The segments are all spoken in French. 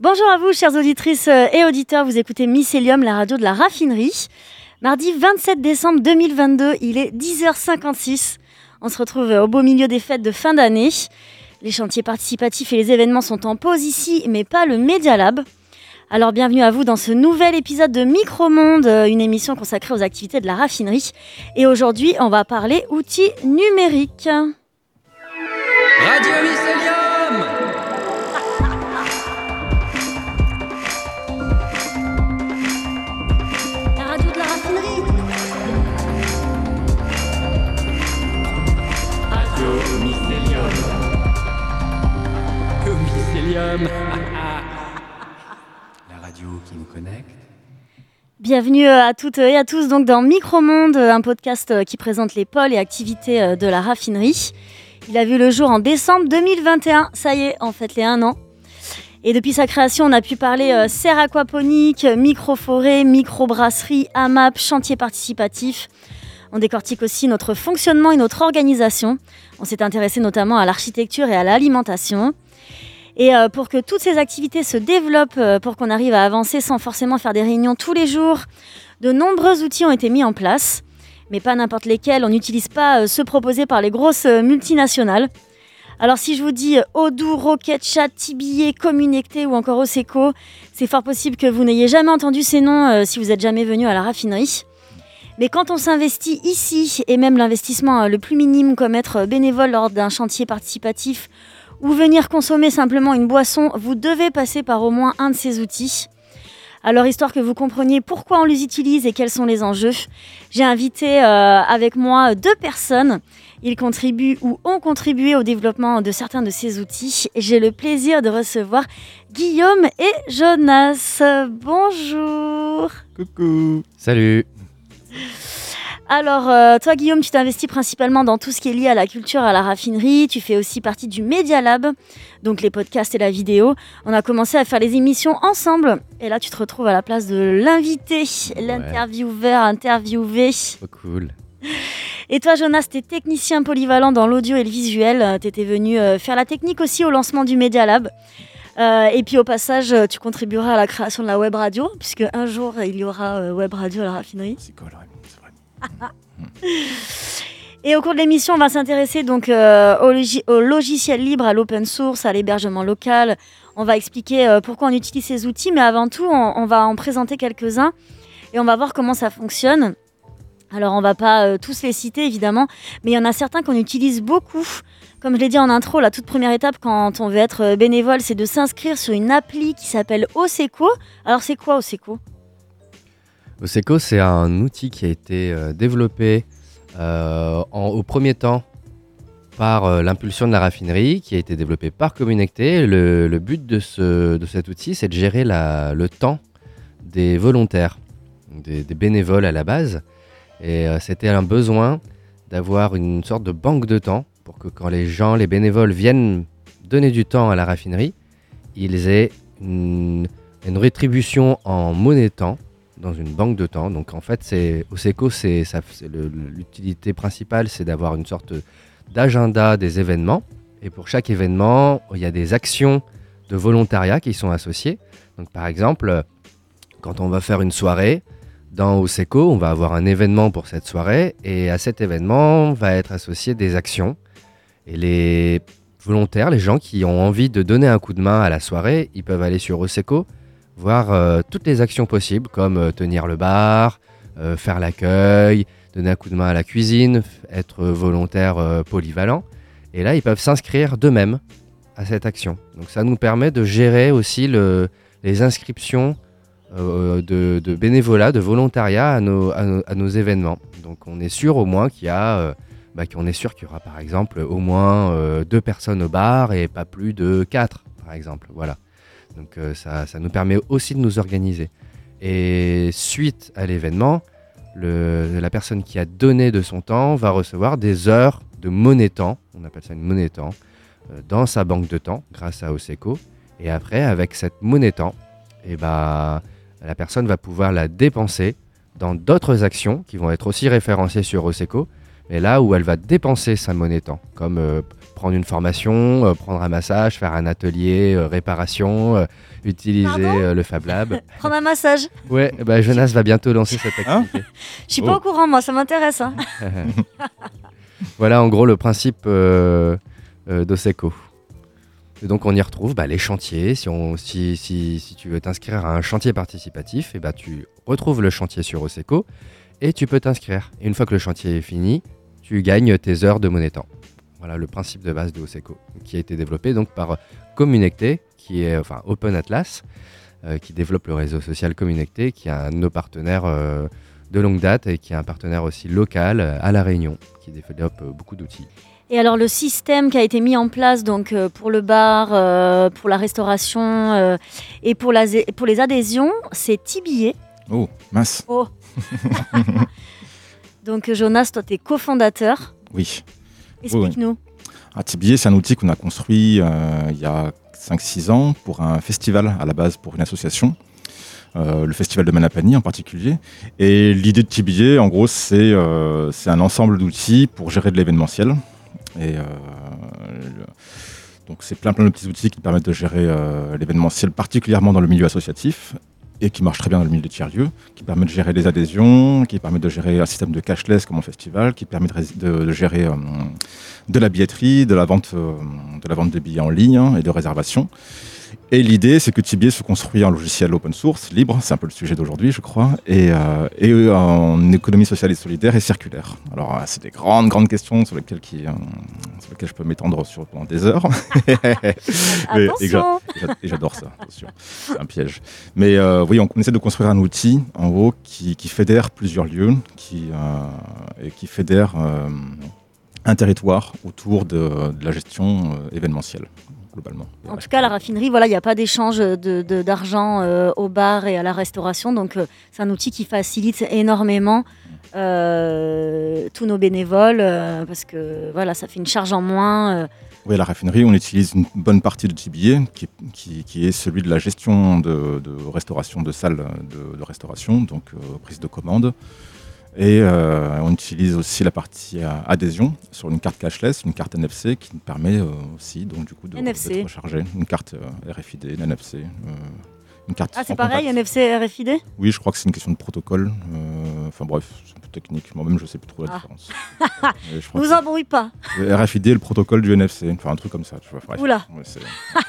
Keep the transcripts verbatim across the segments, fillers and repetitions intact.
Bonjour à vous, chères auditrices et auditeurs, vous écoutez Mycélium, la radio de la raffinerie. Mardi vingt-sept décembre deux mille vingt-deux, il est dix heures cinquante-six. On se retrouve au beau milieu des fêtes de fin d'année. Les chantiers participatifs et les événements sont en pause ici, mais pas le Media Lab. Alors bienvenue à vous dans ce nouvel épisode de Micromonde, une émission consacrée aux activités de la raffinerie. Et aujourd'hui, on va parler outils numériques. Radio Mycélium. La radio de la raffinerie. Radio Mycélium. Que Mycélium. La radio qui nous connecte. Bienvenue à toutes et à tous donc dans Micromonde, un podcast qui présente les pôles et activités de la raffinerie. Il a vu le jour en décembre deux mille vingt et un, ça y est, en fait les un an. Et depuis sa création, on a pu parler euh, serre aquaponique, micro-forêt, micro-brasserie, A M A P, chantier participatif. On décortique aussi notre fonctionnement et notre organisation. On s'est intéressé notamment à l'architecture et à l'alimentation. Et euh, pour que toutes ces activités se développent, euh, pour qu'on arrive à avancer sans forcément faire des réunions tous les jours, de nombreux outils ont été mis en place. Mais pas n'importe lesquels, on n'utilise pas euh, ceux proposés par les grosses euh, multinationales. Alors si je vous dis euh, Odoo, Rocket Chat, Tibier, Communecté ou encore Oseco, c'est fort possible que vous n'ayez jamais entendu ces noms euh, si vous n'êtes jamais venu à la raffinerie. Mais quand on s'investit ici, et même l'investissement euh, le plus minime comme être bénévole lors d'un chantier participatif ou venir consommer simplement une boisson, vous devez passer par au moins un de ces outils. Alors, histoire que vous compreniez pourquoi on les utilise et quels sont les enjeux, j'ai invité euh, avec moi deux personnes. Ils contribuent ou ont contribué au développement de certains de ces outils. J'ai le plaisir de recevoir Guillaume et Jonas. Bonjour. Coucou. Salut. Alors, euh, toi Guillaume, tu t'investis principalement dans tout ce qui est lié à la culture, à la raffinerie. Tu fais aussi partie du Media Lab, donc les podcasts et la vidéo. On a commencé à faire les émissions ensemble. Et là, tu te retrouves à la place de l'invité, l'intervieweur, interviewé. Trop cool. Et toi Jonas, t'es technicien polyvalent dans l'audio et le visuel. T'étais venu euh, faire la technique aussi au lancement du Media Lab. Euh, et puis au passage, tu contribueras à la création de la web radio, puisque un jour, il y aura euh, web radio à la raffinerie. C'est cool, ouais. Et au cours de l'émission, on va s'intéresser donc euh, au, logi- au logiciel libre, à l'open source, à l'hébergement local. On va expliquer euh, pourquoi on utilise ces outils, mais avant tout, on, on va en présenter quelques-uns et on va voir comment ça fonctionne. Alors, on ne va pas euh, tous les citer, évidemment, mais il y en a certains qu'on utilise beaucoup. Comme je l'ai dit en intro, la toute première étape quand on veut être bénévole, c'est de s'inscrire sur une appli qui s'appelle Oseco. Alors, c'est quoi Oseco ? Oseco, c'est un outil qui a été euh, développé euh, en, au premier temps par euh, l'impulsion de la raffinerie, qui a été développé par Communecté. Le, le but de, ce, de cet outil, c'est de gérer la, le temps des volontaires, des, des bénévoles à la base. Et euh, c'était un besoin d'avoir une sorte de banque de temps pour que quand les gens, les bénévoles viennent donner du temps à la raffinerie, ils aient une, une rétribution en monnaie temps dans une banque de temps. Donc en fait, c'est, Oseco, c'est, ça, c'est le, l'utilité principale, c'est d'avoir une sorte d'agenda des événements. Et pour chaque événement, il y a des actions de volontariat qui sont associées. Donc par exemple, quand on va faire une soirée, dans Oseco, on va avoir un événement pour cette soirée. Et à cet événement, va être associé des actions. Et les volontaires, les gens qui ont envie de donner un coup de main à la soirée, ils peuvent aller sur Oseco, voir euh, toutes les actions possibles, comme euh, tenir le bar, euh, faire l'accueil, donner un coup de main à la cuisine, être volontaire euh, polyvalent. Et là, ils peuvent s'inscrire d'eux-mêmes à cette action. Donc ça nous permet de gérer aussi le, les inscriptions euh, de, de bénévolat, de volontariat à nos, à, nos, à nos événements. Donc on est sûr au moins qu'il y a, euh, bah, qu'on est sûr qu'il y aura par exemple au moins euh, deux personnes au bar et pas plus de quatre, par exemple. Voilà. Donc euh, ça, ça nous permet aussi de nous organiser. Et suite à l'événement, le, la personne qui a donné de son temps va recevoir des heures de monnaie temps, on appelle ça une monnaie temps, euh, dans sa banque de temps grâce à Oseco. Et après, avec cette monnaie temps, eh ben, la personne va pouvoir la dépenser dans d'autres actions qui vont être aussi référencées sur Oseco, mais là où elle va dépenser sa monnaie temps, comme euh, prendre une formation, euh, prendre un massage, faire un atelier, euh, réparation, euh, utiliser Pardon euh, le Fab Lab. Prendre un massage. Ouais, bah, Jonas va bientôt lancer cette activité. Je suis Oh. pas au courant, moi, ça m'intéresse. Hein. Voilà en gros le principe euh, euh, d'Oseco. Et donc on y retrouve bah, les chantiers. Si, on, si, si, si tu veux t'inscrire à un chantier participatif, et bah, tu retrouves le chantier sur Oseco et tu peux t'inscrire. Et une fois que le chantier est fini, tu gagnes tes heures de monnaie temps. Voilà le principe de base de Oseco, qui a été développé donc par Communecté, qui est enfin Open Atlas, euh, qui développe le réseau social Communecté, qui est un de nos partenaires euh, de longue date et qui est un partenaire aussi local euh, à La Réunion, qui développe euh, beaucoup d'outils. Et alors le système qui a été mis en place donc euh, pour le bar, euh, pour la restauration euh, et pour, la, pour les adhésions, c'est Tibier. Oh, mince. Oh. Donc Jonas, toi tu es cofondateur. Oui. Explique-nous. Ah, Tibier, c'est un outil qu'on a construit euh, il y a cinq six ans pour un festival à la base, pour une association. Euh, le festival de Manapani en particulier. Et l'idée de Tibier, en gros, c'est euh, c'est un ensemble d'outils pour gérer de l'événementiel. Et euh, le... donc c'est plein plein de petits outils qui permettent de gérer euh, l'événementiel, particulièrement dans le milieu associatif, et qui marchent très bien dans le milieu des tiers-lieux, qui permettent de gérer les adhésions, qui permettent de gérer un système de cashless comme un festival, qui permet de, de, de gérer euh, de la billetterie, de la vente, euh, de la vente de billets en ligne hein, et de réservation. Et l'idée, c'est que Tibier se construit en logiciel open source, libre, c'est un peu le sujet d'aujourd'hui, je crois, et, euh, et en économie sociale et solidaire et circulaire. Alors, euh, c'est des grandes, grandes questions sur lesquelles, qui, euh, sur lesquelles je peux m'étendre sur, pendant des heures. Mais, et, j'a, et j'adore ça, attention, c'est un piège. Mais euh, oui, on, on essaie de construire un outil, en gros, qui, qui fédère plusieurs lieux, qui, euh, et qui fédère euh, un territoire autour de, de la gestion euh, événementielle. Globalement. En tout cas, à la raffinerie, voilà, il n'y a pas d'échange de, de, d'argent euh, au bar et à la restauration. Donc, euh, c'est un outil qui facilite énormément euh, tous nos bénévoles euh, parce que voilà, ça fait une charge en moins. Euh. Oui, à la raffinerie, on utilise une bonne partie de Tibier qui, qui, qui est celui de la gestion de, de restauration, de salles de, de restauration, donc euh, prise de commande. Et euh, on utilise aussi la partie euh, adhésion sur une carte cashless, une carte N F C qui nous permet euh, aussi donc, du coup, de, d'être rechargé. Une carte euh, R F I D, une N F C. Euh, une carte ah, c'est pareil, contact. N F C, R F I D ? Oui, je crois que c'est une question de protocole. Euh, enfin bref, c'est un peu technique. Moi-même, je ne sais plus trop la ah. différence. Ne vous embrouille pas. Le R F I D et le protocole du N F C. Enfin, un truc comme ça. Tu vois. Bref, Oula. Ouais, c'est...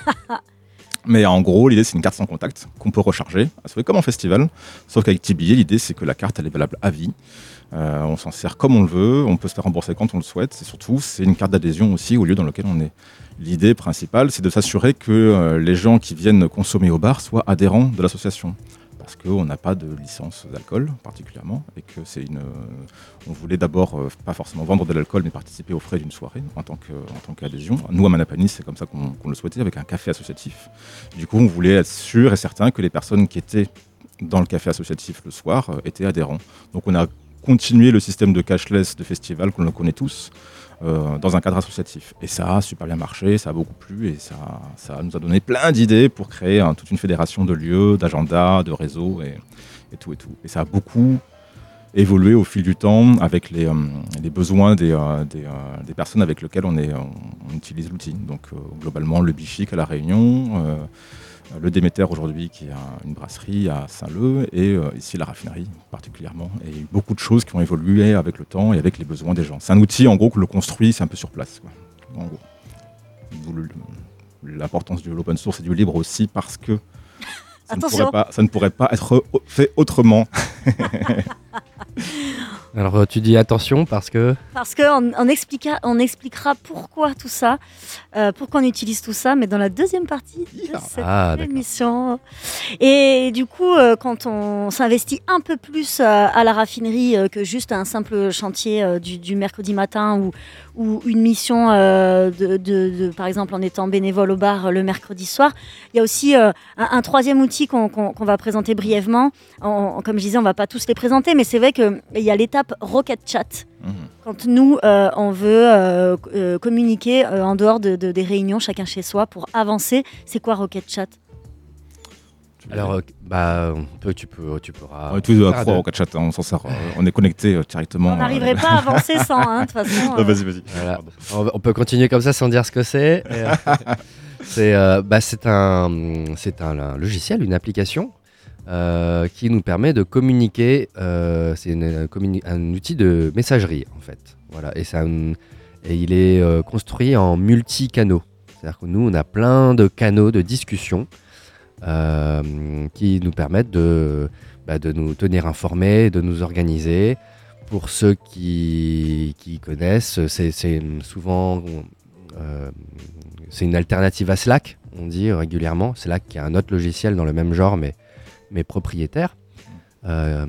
Mais en gros, l'idée, c'est une carte sans contact qu'on peut recharger, comme en festival. Sauf qu'avec Tibier, l'idée, c'est que la carte, elle est valable à vie. Euh, on s'en sert comme on le veut, on peut se faire rembourser quand on le souhaite. Et surtout, c'est une carte d'adhésion aussi au lieu dans lequel on est. L'idée principale, c'est de s'assurer que euh, les gens qui viennent consommer au bar soient adhérents de l'association. Parce qu'on n'a pas de licence d'alcool particulièrement. Et que c'est une. Euh, on voulait d'abord euh, pas forcément vendre de l'alcool, mais participer aux frais d'une soirée en tant, que, en tant qu'adhésion. Nous, à Manapani, c'est comme ça qu'on, qu'on le souhaitait, avec un café associatif. Du coup, on voulait être sûr et certain que les personnes qui étaient dans le café associatif le soir euh, étaient adhérents. Donc on a continué le système de cashless de festival qu'on le connaît tous euh, dans un cadre associatif. Et ça a super bien marché, ça a beaucoup plu et ça, ça nous a donné plein d'idées pour créer hein, toute une fédération de lieux, d'agendas, de réseaux et, et tout et tout. Et ça a beaucoup évolué au fil du temps avec les, euh, les besoins des, euh, des, euh, des personnes avec lesquelles on, est, on, on utilise l'outil. Donc euh, globalement le Bichic à La Réunion, euh, le Déméter aujourd'hui qui a une brasserie à Saint-Leu et euh, ici la raffinerie particulièrement. Et il y a eu beaucoup de choses qui ont évolué avec le temps et avec les besoins des gens. C'est un outil en gros que le construit, c'est un peu sur place. Quoi. En gros. D'où le, l'importance de l'open source et du libre aussi parce que ça, ne pourrait, pas, ça ne pourrait pas être fait autrement. Alors tu dis attention parce que... Parce qu'on on expliquera, on expliquera pourquoi tout ça, euh, pourquoi on utilise tout ça, mais dans la deuxième partie de cette ah, émission. Et du coup, euh, quand on s'investit un peu plus euh, à la raffinerie euh, que juste un simple chantier euh, du, du mercredi matin ou, ou une mission, euh, de, de, de, par exemple en étant bénévole au bar euh, le mercredi soir, il y a aussi euh, un, un troisième outil qu'on, qu'on, qu'on va présenter brièvement. On, comme je disais, on ne va pas tous les présenter, mais c'est vrai qu'il y a l'étape Rocket Chat. Mmh. Quand nous, euh, on veut euh, euh, communiquer euh, en dehors de, de, des réunions, chacun chez soi, pour avancer, c'est quoi Rocket Chat ? Alors, euh, bah, on peut, tu, peux, tu pourras. On est tous deux faire accro à de- Rocket Chat, hein, on s'en sert, euh, on est connecté euh, directement. On n'arriverait euh, pas à avancer sans, hein, de toute façon. Ah, euh, vas-y, vas-y. Voilà. Pardon. On, va- on peut continuer comme ça sans dire ce que c'est. Et, euh, c'est euh, bah, c'est un, c'est un, un logiciel, une application euh, qui nous permet de communiquer. euh, c'est une- communi- un outil de messagerie en fait. Voilà. Et, c'est un- et il est euh, construit en multi-canaux. C'est-à-dire que nous, on a plein de canaux de discussion euh, qui nous permettent de, bah, de nous tenir informés, de nous organiser. Pour ceux qui, qui connaissent, c'est, c'est souvent euh, c'est une alternative à Slack, on dit régulièrement. Slack qui est un autre logiciel dans le même genre, mais, mais propriétaire. Euh,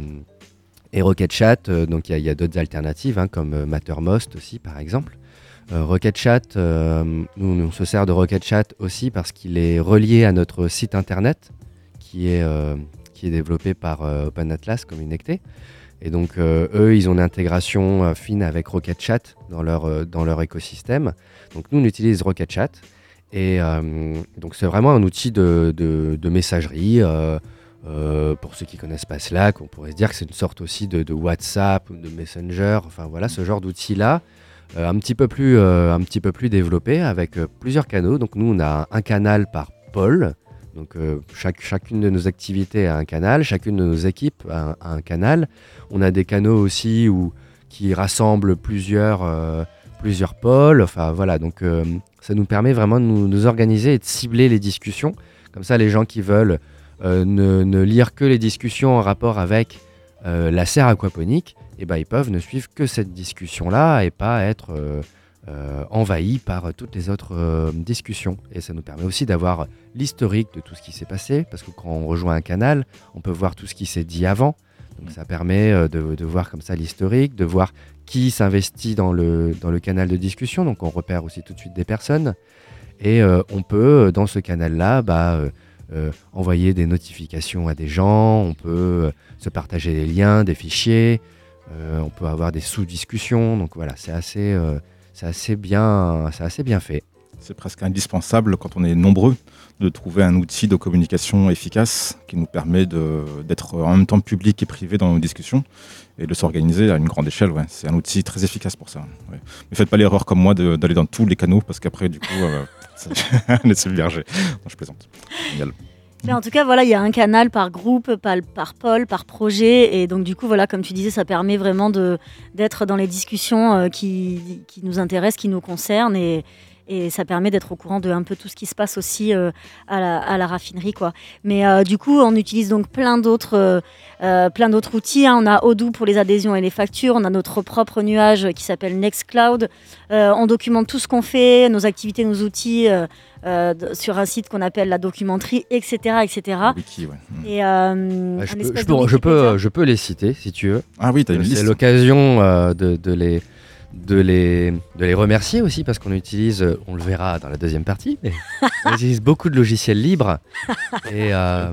et Rocket Chat, euh, donc il y, a- il y a d'autres alternatives, hein, comme euh, Mattermost aussi, par exemple. Euh, Rocket Chat, euh, nous, on se sert de Rocket Chat aussi parce qu'il est relié à notre site internet, qui est, euh, qui est développé par euh, Open Atlas Community. Et donc, euh, eux, ils ont une intégration euh, fine avec Rocket Chat dans leur, euh, dans leur écosystème. Donc, nous, on utilise Rocket Chat. Et euh, donc, c'est vraiment un outil de, de, de messagerie. Euh, euh, pour ceux qui ne connaissent pas Slack, on pourrait se dire que c'est une sorte aussi de, de WhatsApp ou de Messenger. Enfin, voilà, ce genre d'outil-là, euh, un, petit peu plus, euh, un petit peu plus développé avec euh, plusieurs canaux. Donc, nous, on a un canal par pôle. Donc, euh, chaque, chacune de nos activités a un canal, chacune de nos équipes a un, a un canal. On a des canaux aussi où, qui rassemblent plusieurs, euh, plusieurs pôles. Enfin, voilà, donc euh, ça nous permet vraiment de nous, nous organiser et de cibler les discussions. Comme ça, les gens qui veulent euh, ne, ne lire que les discussions en rapport avec euh, la serre aquaponique, eh ben, ils peuvent ne suivre que cette discussion-là et pas être euh, euh, envahis par toutes les autres euh, discussions. Et ça nous permet aussi d'avoir l'historique de tout ce qui s'est passé, parce que quand on rejoint un canal, on peut voir tout ce qui s'est dit avant. Donc ça permet euh, de, de voir comme ça l'historique, de voir qui s'investit dans le, dans le canal de discussion. Donc on repère aussi tout de suite des personnes. Et euh, on peut, euh, dans ce canal-là, bah, euh, euh, envoyer des notifications à des gens, on peut euh, se partager des liens, des fichiers, euh, on peut avoir des sous-discussions. Donc voilà, c'est assez, euh, c'est assez bien, c'est assez bien fait. C'est presque indispensable quand on est nombreux de trouver un outil de communication efficace qui nous permet de, d'être en même temps public et privé dans nos discussions et de s'organiser à une grande échelle. Ouais. C'est un outil très efficace pour ça. Ouais. Mais faites pas l'erreur comme moi de, d'aller dans tous les canaux parce qu'après, du coup, euh, ça- on est submergé. Non, je plaisante. Génial. Mais en tout cas, voilà, il y a un canal par groupe, par, par pôle, par projet. Et donc, du coup, voilà, comme tu disais, ça permet vraiment de, d'être dans les discussions euh, qui, qui nous intéressent, qui nous concernent. Et, et ça permet d'être au courant de un peu tout ce qui se passe aussi euh, à, la, à la raffinerie, quoi. Mais euh, du coup, on utilise donc plein d'autres, euh, euh, plein d'autres outils, hein. On a Odoo pour les adhésions et les factures. On a notre propre nuage qui s'appelle Nextcloud. Euh, on documente tout ce qu'on fait, nos activités, nos outils euh, euh, de- sur un site qu'on appelle la documenterie, et cetera, et cetera. Wiki, ouais. Mm. Et euh, Bah, un je, peux, espèce je, de peux, je, peux, Wikipédia. je peux les citer si tu veux. Ah oui, t'as une C'est liste. l'occasion euh, de, de, les, de, les, de les remercier aussi parce qu'on utilise, euh, on le verra dans la deuxième partie, mais on utilise beaucoup de logiciels libres. Et, euh,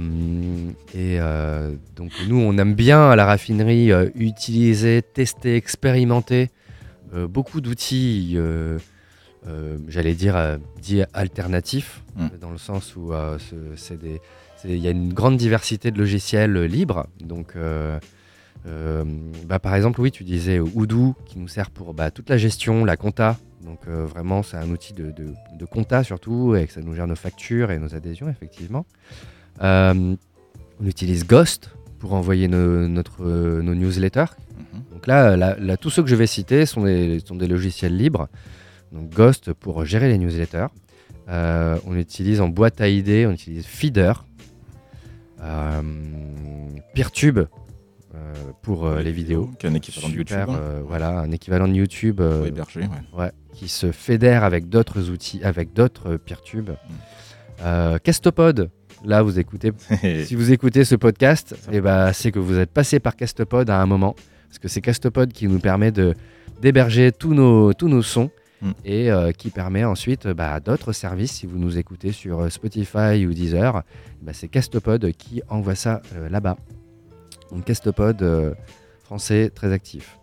et euh, donc nous, on aime bien à la raffinerie euh, utiliser, tester, expérimenter euh, beaucoup d'outils, euh, euh, j'allais dire, euh, dits alternatifs, Mm. dans le sens où euh, ce- c'est des, c'est- il y a une grande diversité de logiciels euh, libres. Donc, euh, euh, bah, par exemple, oui, tu disais Odoo qui nous sert pour bah, toute la gestion, la compta. Donc, euh, vraiment, c'est un outil de, de, de compta surtout et que ça nous gère nos factures et nos adhésions, effectivement. Euh, on utilise Ghost pour envoyer nos, notre, euh, nos newsletters. Mhm. Donc là, là, là, tous ceux que je vais citer sont des, sont des logiciels libres. Donc Ghost pour gérer les newsletters. Euh, on utilise en boîte à idées, on utilise Feeder. Euh, Peertube euh, pour euh, les vidéos. Qui est un équivalent de YouTube. Super, hein. euh, voilà, un équivalent de YouTube euh, Pour héberger, ouais. ouais, qui se fédère avec d'autres outils, avec d'autres euh, Peertube. Euh, Castopod, là vous écoutez, si vous écoutez ce podcast, Ça. eh ben, c'est que vous êtes passé par Castopod à un moment, parce que c'est Castopod qui nous permet de, d'héberger tous nos, tous nos sons Mm. et euh, qui permet ensuite bah, à d'autres services, si vous nous écoutez sur euh, Spotify ou Deezer, bah, c'est Castopod qui envoie ça euh, là-bas. Donc Castopod euh, français très actif.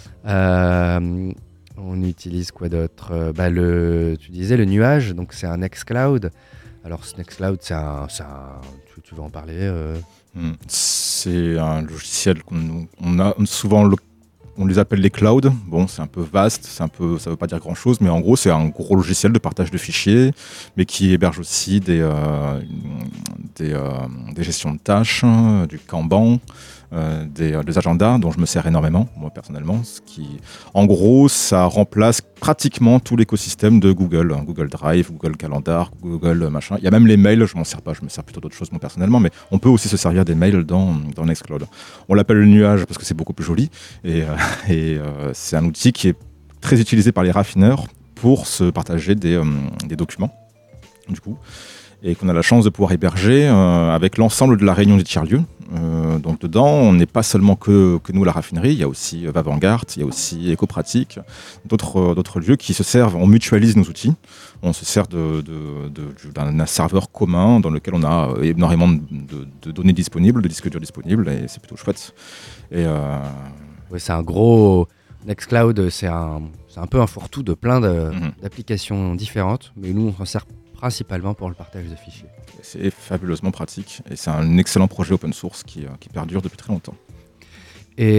Euh, on utilise quoi d'autre Euh, bah, le, Tu disais le nuage, donc c'est un Nextcloud. Alors, ce Nextcloud, c'est un, c'est un... Tu, tu veux en parler euh... hmm. C'est un logiciel qu'on on a souvent... Le... On les appelle les clouds. Bon, c'est un peu vaste, c'est un peu, ça ne veut pas dire grand-chose, mais en gros, c'est un gros logiciel de partage de fichiers, mais qui héberge aussi des, euh, des, euh, des gestions de tâches, du Kanban, euh, des, des agendas, dont je me sers énormément, moi personnellement. Ce qui, en gros, ça remplace pratiquement tout l'écosystème de Google. Google Drive, Google Calendar, Google machin. Il y a même les mails, je ne m'en sers pas, je me sers plutôt d'autres choses moi personnellement, mais on peut aussi se servir des mails dans, dans Nextcloud. On l'appelle le nuage parce que c'est beaucoup plus joli, et, euh, et euh, c'est un outil qui est très utilisé par les raffineurs pour se partager des, euh, des documents, du coup, et qu'on a la chance de pouvoir héberger euh, avec l'ensemble de la réunion des tiers-lieux. Euh, donc dedans, on n'est pas seulement que, que nous, la raffinerie, il y a aussi Vavangard, il y a aussi Ecopratique, d'autres, d'autres lieux qui se servent, on mutualise nos outils, on se sert de, de, de, d'un serveur commun dans lequel on a énormément de, de, de données disponibles, de disques durs disponibles, et c'est plutôt chouette. Et, euh... ouais, c'est un gros... Nextcloud, c'est un, c'est un peu un fourre-tout de plein de, Mm-hmm. d'applications différentes, mais nous, on s'en sert principalement pour le partage de fichiers. C'est fabuleusement pratique et c'est un excellent projet open source qui, qui perdure depuis très longtemps. Et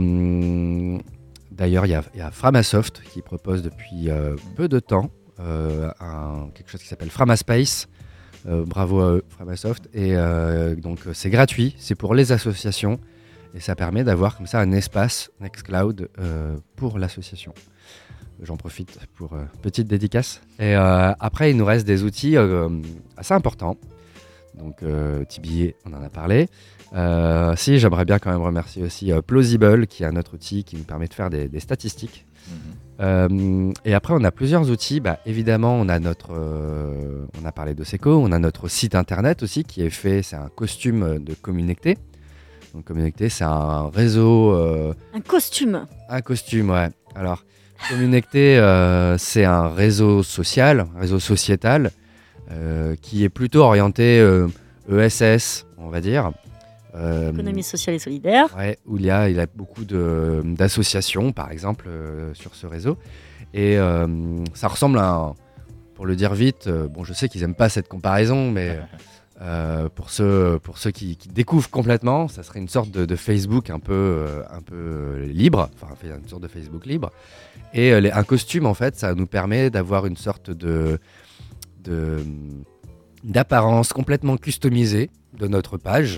euh, d'ailleurs, il y, y a Framasoft qui propose depuis euh, peu de temps euh, un, quelque chose qui s'appelle Framaspace. Euh, bravo à eux, Framasoft. Et euh, donc, c'est gratuit, c'est pour les associations et ça permet d'avoir comme ça un espace Nextcloud euh, pour l'association. J'en profite pour euh, petite dédicace. Et euh, après, il nous reste des outils euh, assez importants. Donc, euh, T B A, on en a parlé. Euh, si, j'aimerais bien quand même remercier aussi euh, Plausible, qui est un autre outil qui nous permet de faire des, des statistiques. Mmh. Euh, et après, on a plusieurs outils. Bah, évidemment, on a notre, euh, on a parlé de Seco, on a notre site internet aussi qui est fait. C'est un costume de Communecté. Donc, Communecté, c'est un réseau. Euh, un costume. Un costume, ouais. Alors. Communecté, euh, c'est un réseau social, un réseau sociétal, euh, qui est plutôt orienté euh, E S S, on va dire. Euh, Économie sociale et solidaire. Ouais, où il y a, il y a beaucoup de, d'associations, par exemple, euh, sur ce réseau. Et euh, ça ressemble à un, pour le dire vite, euh, bon, je sais qu'ils n'aiment pas cette comparaison, mais euh, pour ceux, pour ceux qui, qui découvrent complètement, ça serait une sorte de, de Facebook un peu, euh, un peu libre, enfin, une sorte de Facebook libre. Et euh, les, un costume, en fait, ça nous permet d'avoir une sorte de, de, d'apparence complètement customisée de notre page.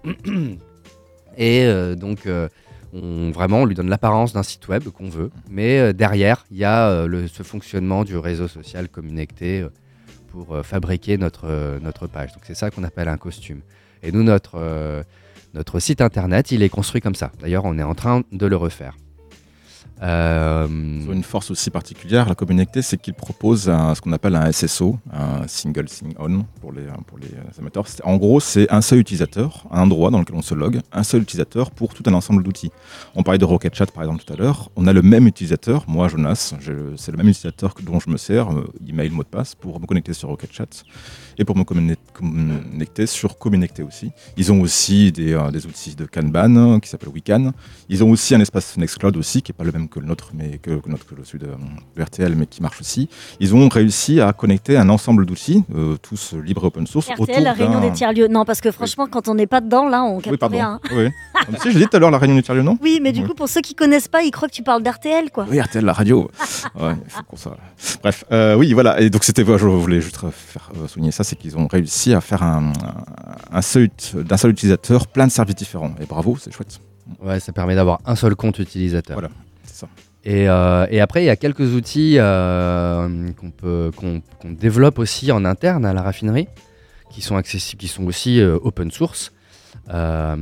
Et euh, donc, euh, on, vraiment, on lui donne l'apparence d'un site web qu'on veut. Mais euh, derrière, il y a euh, le, ce fonctionnement du réseau social Communecté euh, pour euh, fabriquer notre, euh, notre page. Donc, c'est ça qu'on appelle un costume. Et nous, notre, euh, notre site internet, il est construit comme ça. D'ailleurs, on est en train de le refaire. Euh... Une force aussi particulière, la Communecté, c'est qu'il propose un, ce qu'on appelle un S S O, un Single Sign-On pour les, pour les amateurs. C'est, en gros, c'est un seul utilisateur, un endroit dans lequel on se log, un seul utilisateur pour tout un ensemble d'outils. On parlait de Rocket Chat par exemple tout à l'heure. On a le même utilisateur, moi Jonas, je, c'est le même utilisateur dont je me sers, euh, email, mot de passe, pour me connecter sur Rocket Chat et pour me connecter sur Communecté aussi. Ils ont aussi des, euh, des outils de Kanban qui s'appellent WeCan. Ils ont aussi un espace Nextcloud aussi qui n'est pas le même que le nôtre, mais que, que, notre, que le celui de, de R T L, mais qui marche aussi. Ils ont réussi à connecter un ensemble d'outils, euh, tous libres open source. R T L, la réunion des tiers-lieux. Non, parce que franchement, oui. Quand on n'est pas dedans, là, on capte oui, pardon. rien. Oui. Si, je dis tout à l'heure la réunion des tiers-lieux, non ? Oui, mais du oui. coup, pour ceux qui connaissent pas, ils croient que tu parles d'R T L, quoi. Oui, R T L, la radio. Ouais, il faut qu'on ça. Bref, euh, oui, voilà. Et donc, c'était, je voulais juste faire euh, souligner ça, c'est qu'ils ont réussi à faire un, un, un seul, d'un seul utilisateur plein de services différents. Et bravo, c'est chouette. Ouais, ça permet d'avoir un seul compte utilisateur. Voilà, c'est ça. Et, euh, et après, il y a quelques outils euh, qu'on, peut, qu'on, qu'on développe aussi en interne à la raffinerie, qui sont accessibles, qui sont aussi euh, open source euh,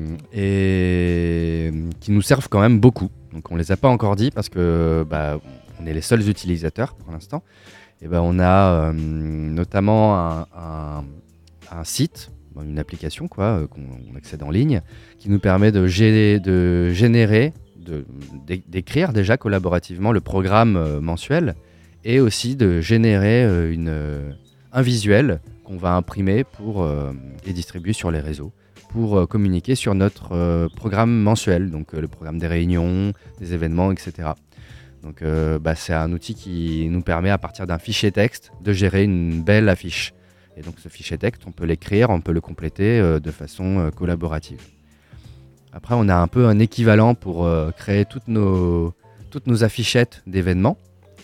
et qui nous servent quand même beaucoup. Donc, on les a pas encore dit parce que bah, on est les seuls utilisateurs pour l'instant. Et ben, on a euh, notamment un, un, un site, une application quoi, qu'on on accède en ligne, qui nous permet de, gé- de générer De, d'écrire déjà collaborativement le programme euh, mensuel et aussi de générer euh, une, euh, un visuel qu'on va imprimer pour, euh, et distribuer sur les réseaux pour euh, communiquer sur notre euh, programme mensuel, donc euh, le programme des réunions, des événements, et cetera. Donc euh, bah, c'est un outil qui nous permet à partir d'un fichier texte de gérer une belle affiche Et donc ce fichier texte, on peut l'écrire, on peut le compléter euh, de façon euh, collaborative. Après, on a un peu un équivalent pour euh, créer toutes nos, toutes nos affichettes d'événements.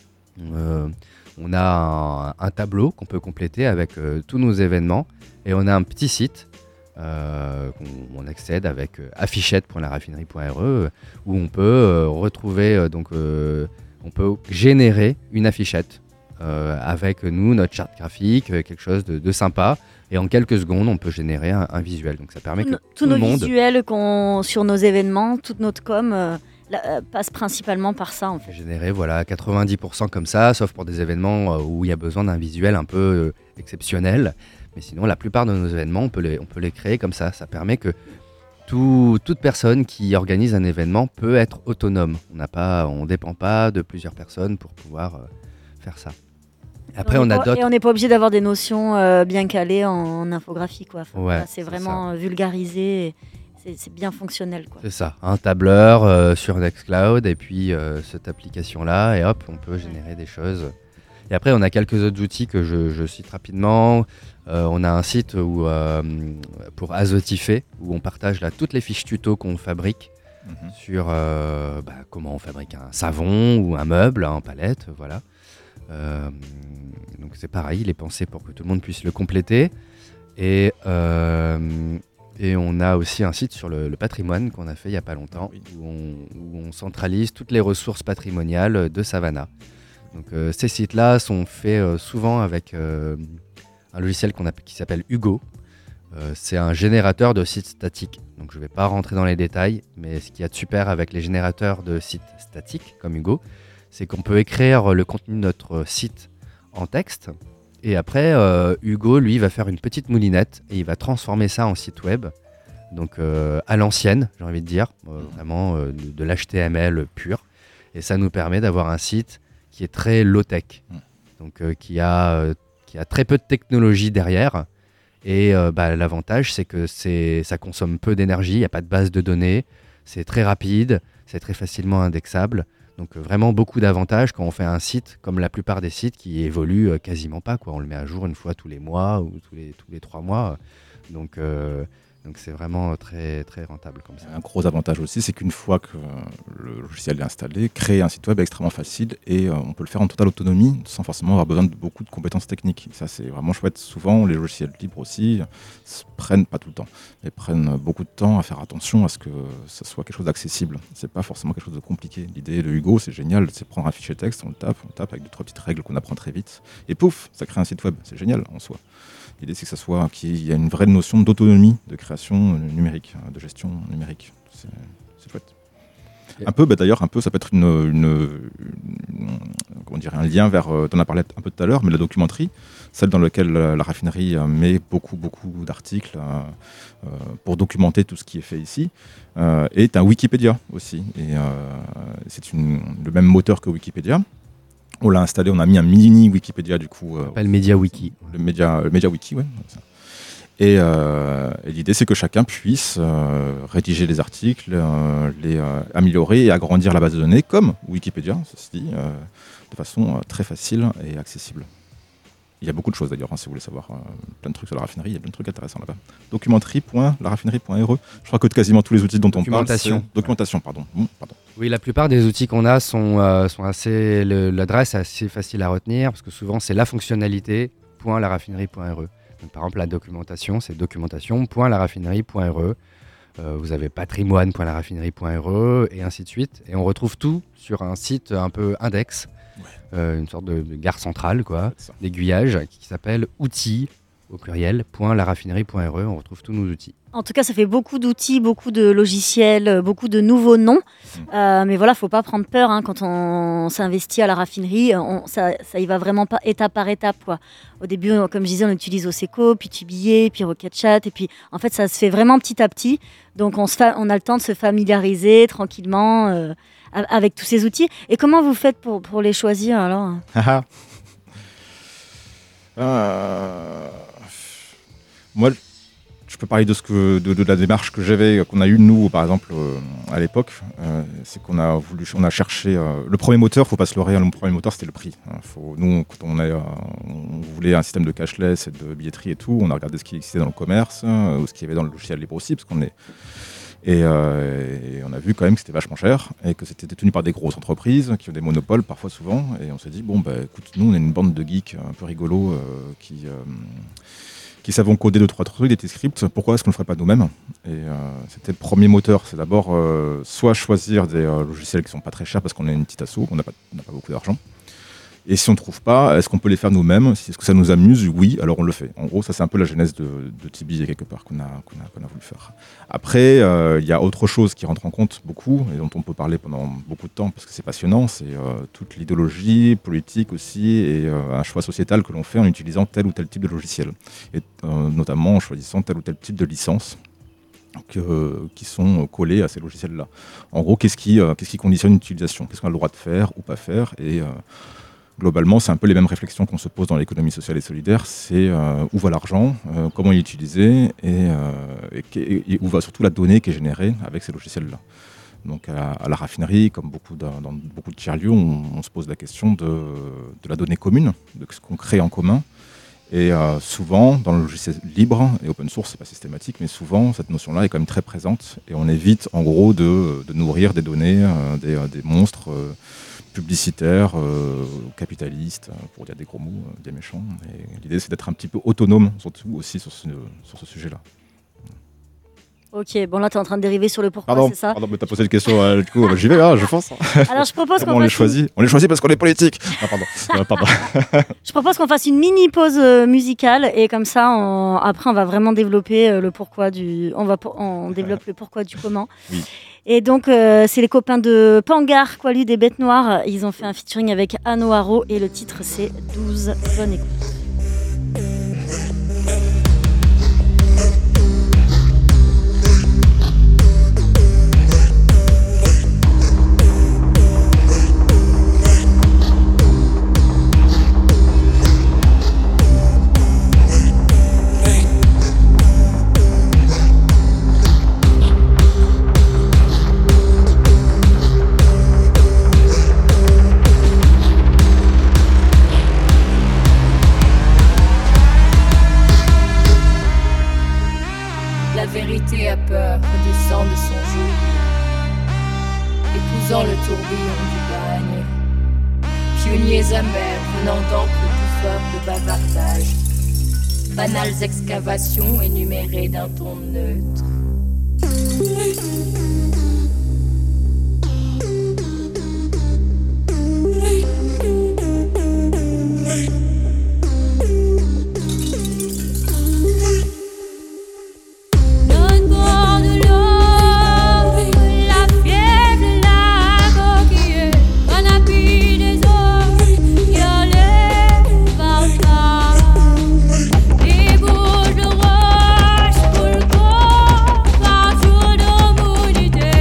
Euh, on a un, un tableau qu'on peut compléter avec euh, tous nos événements et on a un petit site euh, qu'on on accède avec euh, affichette point la raffinerie point r e euh, où on peut euh, retrouver, euh, donc, euh, on peut générer une affichette euh, avec nous, notre charte graphique, euh, quelque chose de, de sympa. Et en quelques secondes, on peut générer un, un visuel. Donc ça permet que Tous tout nos le monde... visuels qu'on, sur nos événements, toute notre com euh, la, euh, passe principalement par ça en fait. Générer voilà, quatre-vingt-dix pour cent comme ça, sauf pour des événements euh, où il y a besoin d'un visuel un peu euh, exceptionnel. Mais sinon, la plupart de nos événements, on peut les, on peut les créer comme ça. Ça permet que tout, toute personne qui organise un événement peut être autonome. On n'a pas, on ne dépend pas de plusieurs personnes pour pouvoir euh, faire ça. Après, on on a pas, d'autres... Et on n'est pas obligé d'avoir des notions euh, bien calées en, en infographie, quoi. Enfin, Ouais, voilà, c'est c'est vraiment ça. vulgarisé, et c'est, c'est bien fonctionnel, quoi. C'est ça, un tableur euh, sur Nextcloud et puis euh, cette application-là, et hop, on peut générer des choses. Et après, on a quelques autres outils que je, je cite rapidement. Euh, on a un site où, euh, pour Azotifé, où on partage là, toutes les fiches tuto qu'on fabrique Mhm. sur euh, bah, comment on fabrique un savon ou un meuble en palette, voilà. Euh, donc c'est pareil, il est pensé pour que tout le monde puisse le compléter. Et, euh, et on a aussi un site sur le, le patrimoine qu'on a fait il n'y a pas longtemps, Oui. où, on, où on centralise toutes les ressources patrimoniales de Savannah. Donc euh, ces sites-là sont faits euh, souvent avec euh, un logiciel qu'on a, qui s'appelle Hugo. Euh, c'est un générateur de sites statiques. Donc je ne vais pas rentrer dans les détails, mais ce qu'il y a de super avec les générateurs de sites statiques comme Hugo, c'est qu'on peut écrire le contenu de notre site en texte. Et après, euh, Hugo, lui, va faire une petite moulinette et il va transformer ça en site web. Donc euh, à l'ancienne, j'ai envie de dire, euh, vraiment euh, de, de l'H T M L pur. Et ça nous permet d'avoir un site qui est très low-tech, donc euh, qui, a, euh, qui a très peu de technologie derrière. Et euh, bah, l'avantage, c'est que c'est, ça consomme peu d'énergie, il n'y a pas de base de données, c'est très rapide, c'est très facilement indexable. Donc euh, vraiment beaucoup d'avantages quand on fait un site, comme la plupart des sites qui évoluent euh, quasiment pas, quoi. On le met à jour une fois tous les mois ou tous les, tous les trois mois. Donc, euh, donc c'est vraiment très, très rentable comme ça. Un gros avantage aussi, c'est qu'une fois que le logiciel est installé, créer un site web est extrêmement facile et euh, on peut le faire en totale autonomie sans forcément avoir besoin de beaucoup de compétences techniques. Et ça, c'est vraiment chouette. Souvent, les logiciels libres aussi se prennent, pas tout le temps, mais prennent beaucoup de temps à faire attention à ce que ce soit quelque chose d'accessible. C'est pas forcément quelque chose de compliqué. L'idée de Hugo, c'est génial, c'est prendre un fichier texte, on le tape, on le tape avec deux, trois petites règles qu'on apprend très vite et pouf, ça crée un site web. C'est génial en soi. L'idée, c'est que ça soit, qu'il y a une vraie notion d'autonomie de création numérique, de gestion numérique. C'est, c'est chouette. Et un peu, bah, d'ailleurs, un peu, ça peut être une, une, une, comment dire, un lien vers, tu en as parlé un peu tout à l'heure, mais la documenterie, celle dans laquelle la, la raffinerie met beaucoup, beaucoup d'articles euh, pour documenter tout ce qui est fait ici, euh, est un Wikipédia aussi. Et euh, c'est une, le même moteur que Wikipédia. On l'a installé, on a mis un mini Wikipédia du coup. Ça s'appelle MediaWiki. Le Media, le MediaWiki, ouais. Et, euh, et l'idée, c'est que chacun puisse euh, rédiger les articles, euh, les euh, améliorer et agrandir la base de données, comme Wikipédia, ceci dit, euh, de façon euh, très facile et accessible. Il y a beaucoup de choses d'ailleurs, hein, si vous voulez savoir euh, plein de trucs sur la raffinerie, il y a plein de trucs intéressants là-bas. Documenterie point la raffinerie point r e. Je crois que quasiment tous les outils dont on parle, Documentation. c'est... Documentation, pardon. Mmh, pardon. Oui, la plupart des outils qu'on a sont, euh, sont assez... Le, l'adresse est assez facile à retenir, parce que souvent, c'est la fonctionnalité point la raffinerie point r e. Donc, par exemple, la documentation, c'est documentation point la raffinerie point r e. Euh, vous avez patrimoine point la raffinerie point r e, et ainsi de suite. Et on retrouve tout sur un site un peu index, ouais. euh, une sorte de, de gare centrale, quoi, d'aiguillage, qui s'appelle outils, au pluriel, point la raffinerie point r e. On retrouve tous nos outils. En tout cas, ça fait beaucoup d'outils, beaucoup de logiciels, beaucoup de nouveaux noms. Mmh. Euh, mais voilà, il ne faut pas prendre peur hein, quand on s'investit à la raffinerie. On, ça, ça y va vraiment pas étape par étape, quoi. Au début, comme je disais, on utilise Oseco, puis Tubillet, puis Rocketchat. Et puis, en fait, ça se fait vraiment petit à petit. Donc, on, se fa- on a le temps de se familiariser tranquillement euh, avec tous ces outils. Et comment vous faites pour, pour les choisir, alors ? euh... Moi, je peux parler de, ce que, de, de la démarche que j'avais, qu'on a eue nous, par exemple, euh, à l'époque. Euh, c'est qu'on a voulu, on a cherché euh, le premier moteur. Faut pas se leurrer. Le premier moteur, c'était le prix. Hein, faut, nous, quand on, est, euh, on voulait un système de cashless et de billetterie et tout, on a regardé ce qui existait dans le commerce, euh, ou ce qu'il y avait dans le logiciel libre aussi, parce qu'on est... Et, euh, et on a vu quand même que c'était vachement cher et que c'était détenu par des grosses entreprises qui ont des monopoles parfois souvent. Et on s'est dit, bon, bah, écoute, nous, on est une bande de geeks un peu rigolos euh, qui, euh, qui savons coder deux, trois trucs, des scripts. Pourquoi est-ce qu'on ne le ferait pas nous-mêmes ? Et euh, c'était le premier moteur. C'est d'abord euh, soit choisir des euh, logiciels qui ne sont pas très chers parce qu'on est une petite asso, on n'a pas, on n'a pas beaucoup d'argent. Et si on ne trouve pas, est-ce qu'on peut les faire nous-mêmes ? Est-ce que ça nous amuse ? Oui, alors on le fait. En gros, ça c'est un peu la genèse de, de Tibi quelque part qu'on a, qu'on a, qu'on a voulu faire. Après, il euh, y a autre chose qui rentre en compte beaucoup et dont on peut parler pendant beaucoup de temps parce que c'est passionnant, c'est euh, toute l'idéologie politique aussi et euh, un choix sociétal que l'on fait en utilisant tel ou tel type de logiciel. Et euh, notamment en choisissant tel ou tel type de licence. Que, qui sont collés à ces logiciels-là. En gros, qu'est-ce qui, euh, qu'est-ce qui conditionne l'utilisation ? Qu'est-ce qu'on a le droit de faire ou pas faire ? Et euh, globalement, c'est un peu les mêmes réflexions qu'on se pose dans l'économie sociale et solidaire. C'est euh, où va l'argent, euh, comment il est utilisé et, euh, et, et, et où va surtout la donnée qui est générée avec ces logiciels-là. Donc à, à la raffinerie, comme beaucoup de, dans beaucoup de tiers-lieux, on, on se pose la question de, de la donnée commune, de ce qu'on crée en commun. Et euh, souvent, dans le logiciel libre et open source, c'est pas systématique, mais souvent, cette notion-là est quand même très présente. Et on évite, en gros, de, de nourrir des données, euh, des, des monstres euh, publicitaires, euh, capitalistes, pour dire des gros mots, euh, des méchants. Et l'idée, c'est d'être un petit peu autonome, surtout aussi sur ce, sur ce sujet-là. Ok, bon là tu es en train de dériver sur le pourquoi, pardon, c'est ça ? Pardon, mais t'as posé une question, euh, du coup j'y vais, hein, je pense. Alors je propose qu'on on les fasse choisit, on les choisit parce qu'on est politique. Ah, pardon. euh, pardon. Je propose qu'on fasse une mini pause euh, musicale et comme ça, on... après on va vraiment développer euh, le pourquoi du, on va pour... on développe le pourquoi du comment. Oui. Et donc euh, c'est les copains de Pangar, Qualu des Bêtes Noires. Ils ont fait un featuring avec Anno Haro et le titre c'est douze. Bonne écoute. A peur, redescend de son joug, épousant le tourbillon du bagne. Pionniers amers, venant d'encre bouffeur de bavardage. Banales excavations énumérées d'un ton neutre. Bourgeois, pour le corps, par jour de mobilité.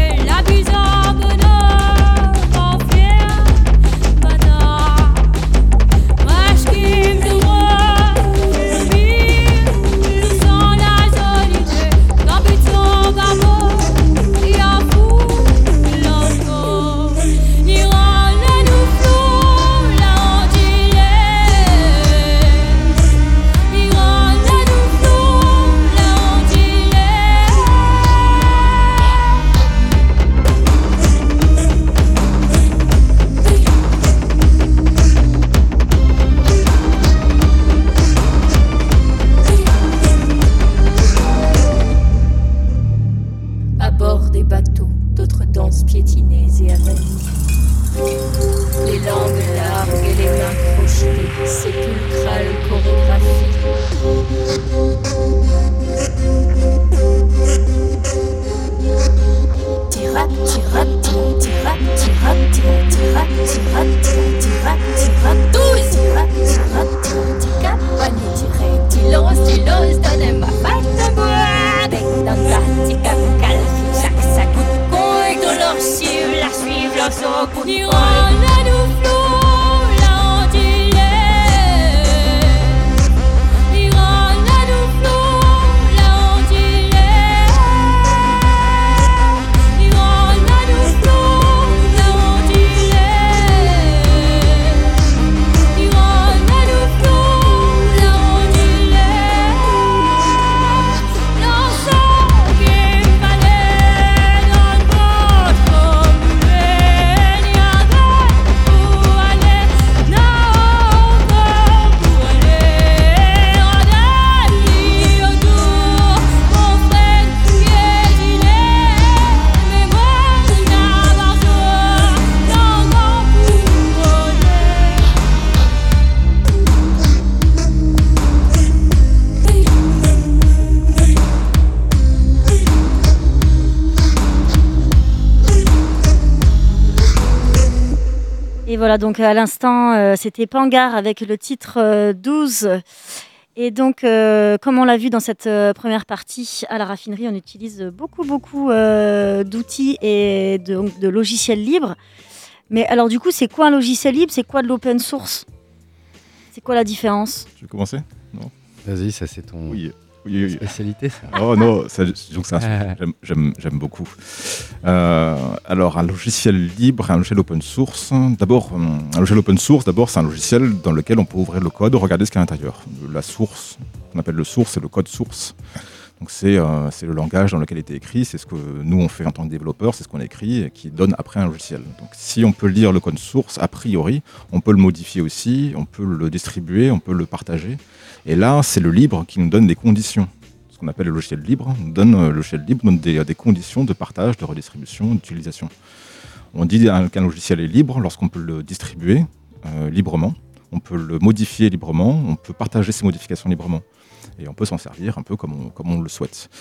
voilà, donc à l'instant, euh, c'était Pangar avec le titre euh, douze. Et donc, euh, comme on l'a vu dans cette euh, première partie, à la raffinerie, on utilise beaucoup, beaucoup euh, d'outils et de, donc, de logiciels libres. Mais alors, du coup, c'est quoi un logiciel libre ? C'est quoi de l'open source ? C'est quoi la différence ? Tu veux commencer ? Vas-y, ça c'est ton Oui. Oui, oui. spécialité, ça. Oh non, ça, disons que c'est un sujet que j'aime, j'aime, j'aime beaucoup. Euh, alors, un logiciel libre et un logiciel open source. D'abord, un logiciel open source, d'abord, c'est un logiciel dans lequel on peut ouvrir le code, regarder ce qu'il y a à l'intérieur. La source, qu'on appelle le source, c'est le code source. Donc, c'est, euh, c'est le langage dans lequel il a été écrit, c'est ce que nous, on fait en tant que développeurs, c'est ce qu'on écrit et qui donne après un logiciel. Donc, si on peut lire le code source, a priori, on peut le modifier aussi, on peut le distribuer, on peut le partager. Et là, c'est le libre qui nous donne des conditions. Ce qu'on appelle le logiciel libre, nous donne, le logiciel libre donne des, des conditions de partage, de redistribution, d'utilisation. On dit qu'un logiciel est libre lorsqu'on peut le distribuer euh, librement, on peut le modifier librement, on peut partager ses modifications librement. Et on peut s'en servir un peu comme on, comme on le souhaite.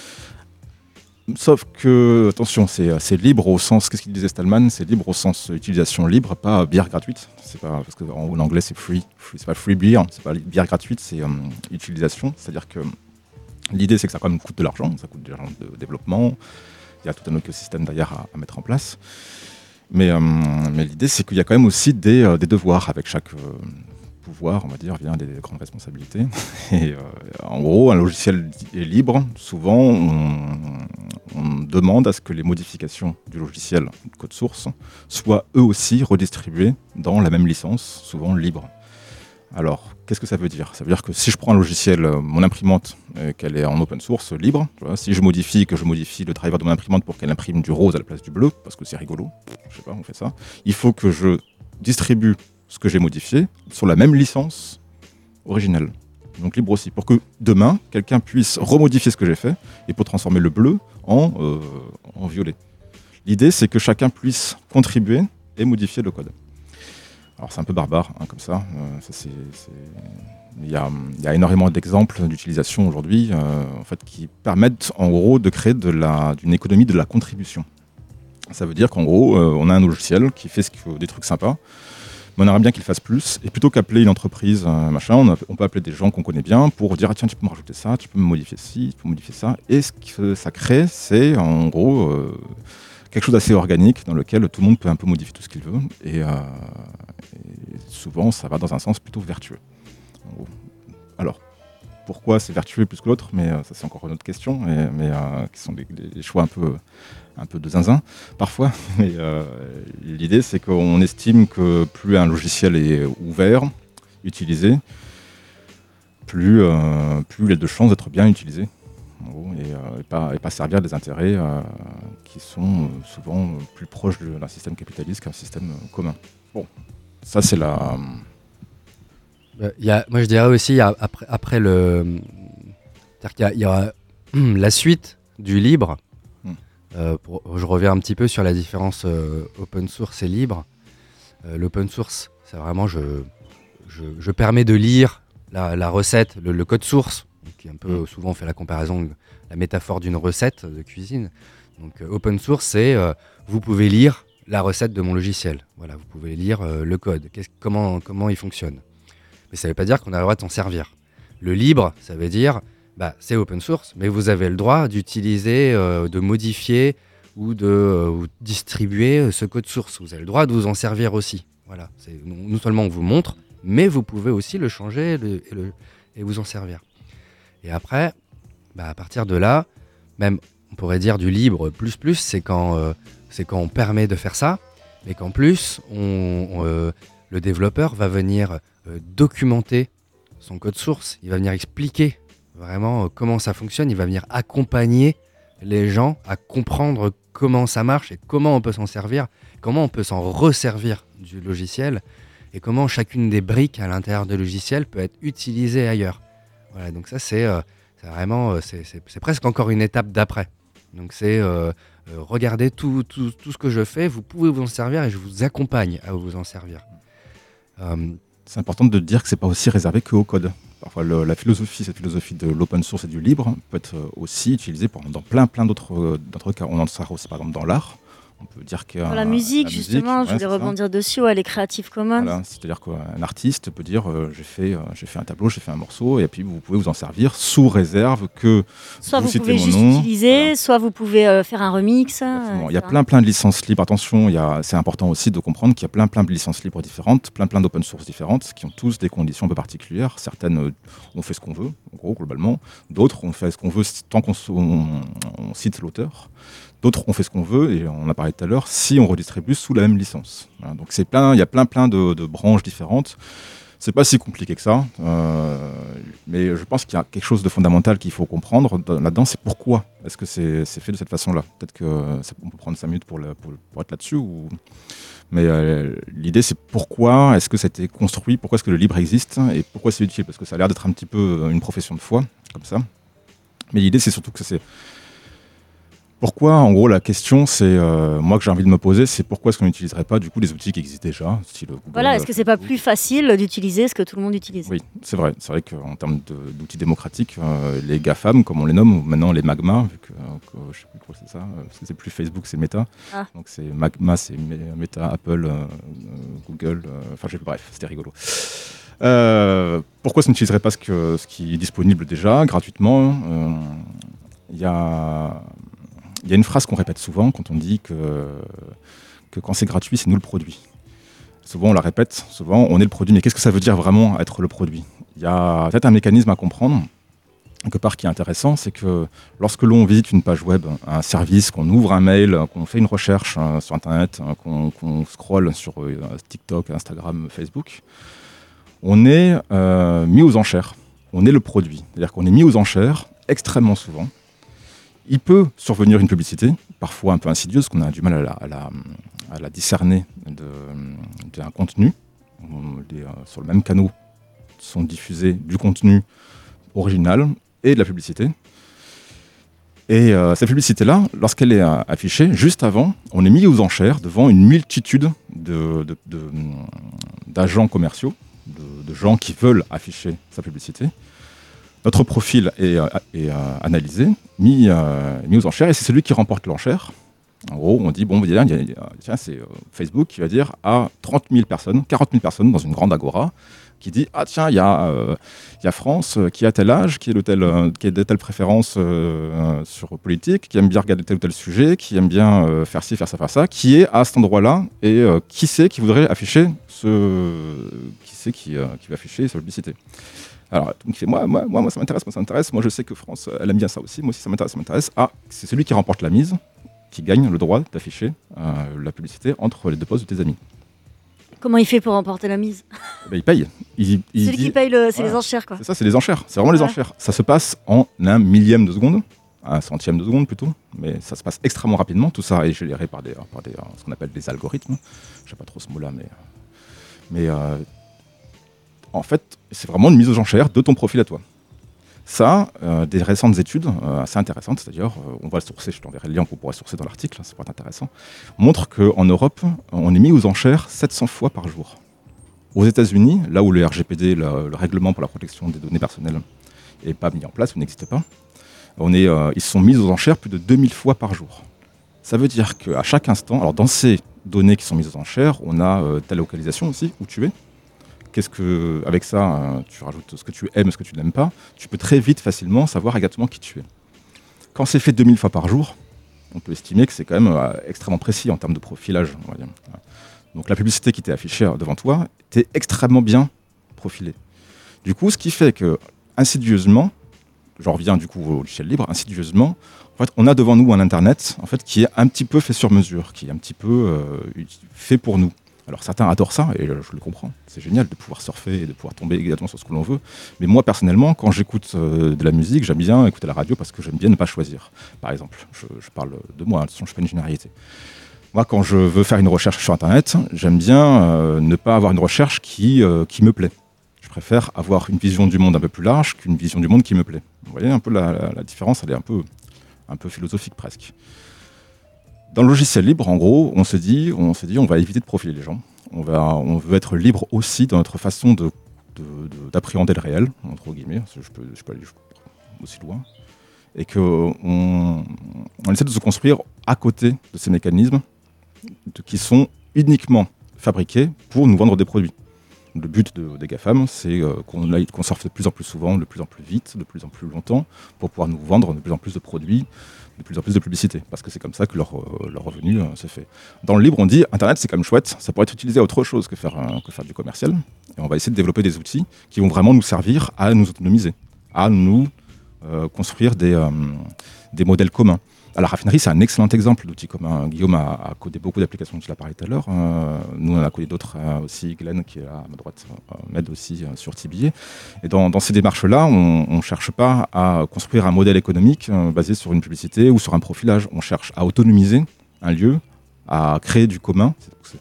Sauf que, attention, c'est, c'est libre au sens, qu'est-ce qu'il disait Stallman ? C'est libre au sens utilisation libre, pas bière gratuite. C'est pas, parce qu'en en anglais c'est free, free, c'est pas free beer, c'est pas bière gratuite, c'est euh, utilisation. C'est-à-dire que l'idée c'est que ça quand même coûte de l'argent, ça coûte de l'argent de développement, il y a tout un écosystème derrière à, à mettre en place. Mais, euh, mais l'idée c'est qu'il y a quand même aussi des, euh, des devoirs avec chaque... Euh, pouvoir, on va dire, vient des grandes responsabilités. Et euh, en gros, un logiciel est libre. Souvent, on, on demande à ce que les modifications du logiciel, du code source, soient eux aussi redistribuées dans la même licence, souvent libre. Alors, qu'est-ce que ça veut dire ? Ça veut dire que si je prends un logiciel, mon imprimante, euh, qu'elle est en open source, libre, tu vois, si je modifie, que je modifie le driver de mon imprimante pour qu'elle imprime du rose à la place du bleu, parce que c'est rigolo, je sais pas, on fait ça, il faut que je distribue ce que j'ai modifié sur la même licence originelle, donc libre aussi, pour que demain, quelqu'un puisse remodifier ce que j'ai fait et pour transformer le bleu en, euh, en violet. L'idée, c'est que chacun puisse contribuer et modifier le code. Alors c'est un peu barbare, hein, comme ça. Euh, ça c'est, c'est... Il, y a, il y a énormément d'exemples d'utilisation aujourd'hui euh, en fait, qui permettent en gros de créer de la, d'une économie de la contribution. Ça veut dire qu'en gros, euh, on a un logiciel qui fait ce qu'il faut, des trucs sympas, mais on aimerait bien qu'il fasse plus. Et plutôt qu'appeler une entreprise, euh, machin, on, a, on peut appeler des gens qu'on connaît bien pour dire ah, tiens, tu peux me rajouter ça, tu peux me modifier ci, tu peux modifier ça. Et ce que ça crée, c'est en gros euh, quelque chose d'assez organique dans lequel tout le monde peut un peu modifier tout ce qu'il veut. Et, euh, et souvent, ça va dans un sens plutôt vertueux. En gros. Alors, pourquoi c'est vertueux plus que l'autre ? Mais euh, ça, c'est encore une autre question, et, mais euh, qui sont des, des choix un peu. un peu de zinzin parfois, mais euh, l'idée c'est qu'on estime que plus un logiciel est ouvert, utilisé, plus, euh, plus il a de chances d'être bien utilisé, en gros, et, euh, et, pas, et pas servir des intérêts euh, qui sont souvent plus proches d'un système capitaliste qu'un système commun. Bon, ça c'est la... Euh, y a, moi je dirais aussi, y a, après, après le... C'est-à-dire qu'il y a, il y aura la suite du libre. Euh, pour, je reviens un petit peu sur la différence euh, open source et libre. Euh, l'open source, c'est vraiment je, je, je permets de lire la, la recette, le, le code source, qui est un peu souvent on fait la comparaison, la métaphore d'une recette de cuisine. Donc euh, open source, c'est euh, vous pouvez lire la recette de mon logiciel. Voilà, vous pouvez lire euh, le code, Qu'est-ce, comment, comment il fonctionne. Mais ça ne veut pas dire qu'on a le droit de s'en servir. Le libre, ça veut dire bah, c'est open source, mais vous avez le droit d'utiliser, euh, de modifier ou de euh, distribuer ce code source. Vous avez le droit de vous en servir aussi. Voilà. C'est, non seulement on vous montre, mais vous pouvez aussi le changer le, et, le, et vous en servir. Et après, bah, à partir de là, même on pourrait dire du libre plus plus, c'est quand, euh, c'est quand on permet de faire ça, mais qu'en plus, on, on, euh, le développeur va venir euh, documenter son code source, il va venir expliquer vraiment euh, comment ça fonctionne, il va venir accompagner les gens à comprendre comment ça marche et comment on peut s'en servir, comment on peut s'en resservir du logiciel et comment chacune des briques à l'intérieur du logiciel peut être utilisée ailleurs. Voilà, donc ça c'est, euh, c'est vraiment, euh, c'est, c'est, c'est presque encore une étape d'après. Donc c'est euh, euh, regardez tout, tout, tout ce que je fais, vous pouvez vous en servir et je vous accompagne à vous en servir. Euh, c'est important de dire que c'est pas aussi réservé qu'au code. Parfois, le, la philosophie, cette philosophie de l'open source et du libre peut être aussi utilisée pour, dans plein, plein d'autres, d'autres cas. On en sera aussi, par exemple, dans l'art. On peut dire que Dans la musique, la justement, musique, je ouais, voulais rebondir dessus, ouais, les Creative Commons. Voilà, c'est-à-dire qu'un artiste peut dire euh, j'ai fait, euh, j'ai fait un tableau, j'ai fait un morceau, et puis vous pouvez vous en servir sous réserve que Soit vous, vous, citez pouvez mon juste nom. utiliser, Voilà. soit vous pouvez euh, faire un remix. Exactement. euh, Il y a et cetera. plein plein de licences libres. Attention, il y a, c'est important aussi de comprendre qu'il y a plein plein de licences libres différentes, plein plein d'open source différentes, qui ont tous des conditions un peu particulières. Certaines, euh, on fait ce qu'on veut, en gros, globalement. D'autres, on fait ce qu'on veut tant qu'on on, on cite l'auteur. D'autres, on fait ce qu'on veut, et on a parlé tout à l'heure, si on redistribue sous la même licence. Voilà, donc c'est plein, il y a plein plein de, de branches différentes. C'est pas si compliqué que ça, euh, mais je pense qu'il y a quelque chose de fondamental qu'il faut comprendre là-dedans, c'est pourquoi est-ce que c'est, c'est fait de cette façon-là. Peut-être qu'on peut prendre cinq minutes pour, le, pour, pour être là-dessus, ou... mais euh, l'idée c'est pourquoi est-ce que ça a été construit, pourquoi est-ce que le libre existe, et pourquoi c'est utile, parce que ça a l'air d'être un petit peu une profession de foi, comme ça. Mais l'idée c'est surtout que c'est... Pourquoi, en gros, la question, c'est, euh, moi que j'ai envie de me poser, c'est pourquoi est-ce qu'on n'utiliserait pas du coup les outils qui existent déjà, style Google. Voilà, est-ce que c'est pas plus facile d'utiliser ce que tout le monde utilise? Oui, c'est vrai. C'est vrai qu'en termes de, d'outils démocratiques, euh, les GAFAM, comme on les nomme, ou maintenant les Magma, vu que, que je sais plus quoi c'est ça, euh, parce que c'est plus Facebook, c'est Meta. Ah. Donc c'est Magma, c'est Meta, Apple, euh, Google. Enfin, euh, bref, c'était rigolo. Euh, pourquoi ça n'utiliserait pas ce, que, ce qui est disponible déjà gratuitement? Il euh, y a Il y a une phrase qu'on répète souvent quand on dit que, que quand c'est gratuit, c'est nous le produit. Souvent, on la répète, souvent, on est le produit. Mais qu'est-ce que ça veut dire vraiment être le produit? Il y a peut-être un mécanisme à comprendre, quelque part qui est intéressant, c'est que lorsque l'on visite une page web, un service, qu'on ouvre un mail, qu'on fait une recherche euh, sur Internet, euh, qu'on, qu'on scrolle sur euh, TikTok, Instagram, Facebook, on est euh, mis aux enchères. On est le produit. C'est-à-dire qu'on est mis aux enchères extrêmement souvent. Il peut survenir une publicité, parfois un peu insidieuse, qu'on a du mal à la, à la, à la discerner de, d'un contenu. Les, euh, sur le même canal sont diffusés du contenu original et de la publicité. Et euh, cette publicité-là, lorsqu'elle est euh, affichée, juste avant, on est mis aux enchères devant une multitude de, de, de, d'agents commerciaux, de, de gens qui veulent afficher sa publicité. Notre profil est, est, est analysé, mis, euh, mis aux enchères, et c'est celui qui remporte l'enchère. En gros, on dit, bon, il y a, il y a, tiens, c'est Facebook qui va dire à trente mille personnes, quarante mille personnes dans une grande agora, qui dit, ah tiens, il y, euh, y a France qui a tel âge, qui a de telle, euh, qui a de telles préférences euh, sur politique, qui aime bien regarder tel ou tel sujet, qui aime bien euh, faire ci, faire ça, faire ça, qui est à cet endroit-là, et euh, qui c'est qui voudrait afficher ce... qui c'est qui, euh, qui va afficher sa publicité. Alors, donc il fait, moi, moi, moi, moi, ça m'intéresse, moi, ça m'intéresse, moi, je sais que France, elle aime bien ça aussi, moi aussi, ça m'intéresse, ça m'intéresse. Ah, c'est celui qui remporte la mise, qui gagne le droit d'afficher euh, la publicité entre les deux postes de tes amis. Comment il fait pour remporter la mise? Ben, il paye. Il, il Celui dit, qui paye, le, c'est voilà. les enchères, quoi. C'est ça, c'est les enchères. C'est vraiment les Ouais. enchères. Ça se passe en un millième de seconde, un centième de seconde plutôt, mais ça se passe extrêmement rapidement. Tout ça est géré par, des, par des, ce qu'on appelle des algorithmes. Je sais pas trop ce mot-là, mais... mais euh, en fait, c'est vraiment une mise aux enchères de ton profil à toi. Ça, euh, des récentes études, euh, assez intéressantes d'ailleurs, euh, on va le sourcer, je t'enverrai le lien qu'on pourra sourcer dans l'article, ça pourrait être intéressant, montrent qu'en Europe, on est mis aux enchères sept cents fois par jour. Aux États-Unis, là où le R G P D, le, le règlement pour la protection des données personnelles, n'est pas mis en place ou n'existe pas, on est, euh, ils sont mis aux enchères plus de deux mille fois par jour. Ça veut dire qu'à chaque instant, alors dans ces données qui sont mises aux enchères, on a euh, ta localisation aussi, où tu es. Qu'est-ce que, avec ça, euh, tu rajoutes ce que tu aimes, ce que tu n'aimes pas, tu peux très vite, facilement savoir exactement qui tu es. Quand c'est fait deux mille fois par jour, on peut estimer que c'est quand même euh, extrêmement précis en termes de profilage, on va dire. Donc la publicité qui t'est affichée devant toi, t'es extrêmement bien profilée. Du coup, ce qui fait que, insidieusement, j'en reviens du coup au logiciel libre, insidieusement, en fait, on a devant nous un Internet en fait, qui est un petit peu fait sur mesure, qui est un petit peu euh, fait pour nous. Alors certains adorent ça, et je le comprends, c'est génial de pouvoir surfer et de pouvoir tomber exactement sur ce que l'on veut. Mais moi, personnellement, quand j'écoute euh, de la musique, j'aime bien écouter la radio parce que j'aime bien ne pas choisir. Par exemple, je, je parle de moi, de toute façon, je fais une généralité. Moi, quand je veux faire une recherche sur Internet, j'aime bien euh, ne pas avoir une recherche qui, euh, qui me plaît. Je préfère avoir une vision du monde un peu plus large qu'une vision du monde qui me plaît. Vous voyez un peu la, la, la différence, elle est un peu, un peu philosophique presque. Dans le logiciel libre, en gros, on se dit, on se dit, on va éviter de profiler les gens. On va, on veut être libre aussi dans notre façon de, de, de, d'appréhender le réel, entre guillemets. Je peux, je peux aller aussi loin. Et qu'on on essaie de se construire à côté de ces mécanismes de, qui sont uniquement fabriqués pour nous vendre des produits. Le but de, des GAFAM, c'est euh, qu'on, aille, qu'on surfe de plus en plus souvent, de plus en plus vite, de plus en plus longtemps, pour pouvoir nous vendre de plus en plus de produits, de plus en plus de publicité, parce que c'est comme ça que leur, euh, leur revenu euh, se fait. Dans le libre, on dit Internet, c'est quand même chouette, ça pourrait être utilisé à autre chose que faire, euh, que faire du commercial, et on va essayer de développer des outils qui vont vraiment nous servir à nous autonomiser, à nous euh, construire des, euh, des modèles communs. À la raffinerie, c'est un excellent exemple d'outils communs. Guillaume a, a codé beaucoup d'applications dont il a parlé tout à l'heure. Euh, nous, on a codé d'autres euh, aussi. Glenn, qui est à ma droite, euh, m'aide aussi euh, sur T B A. Et dans, dans ces démarches-là, on ne cherche pas à construire un modèle économique euh, basé sur une publicité ou sur un profilage. On cherche à autonomiser un lieu, à créer du commun, c'est, c'est,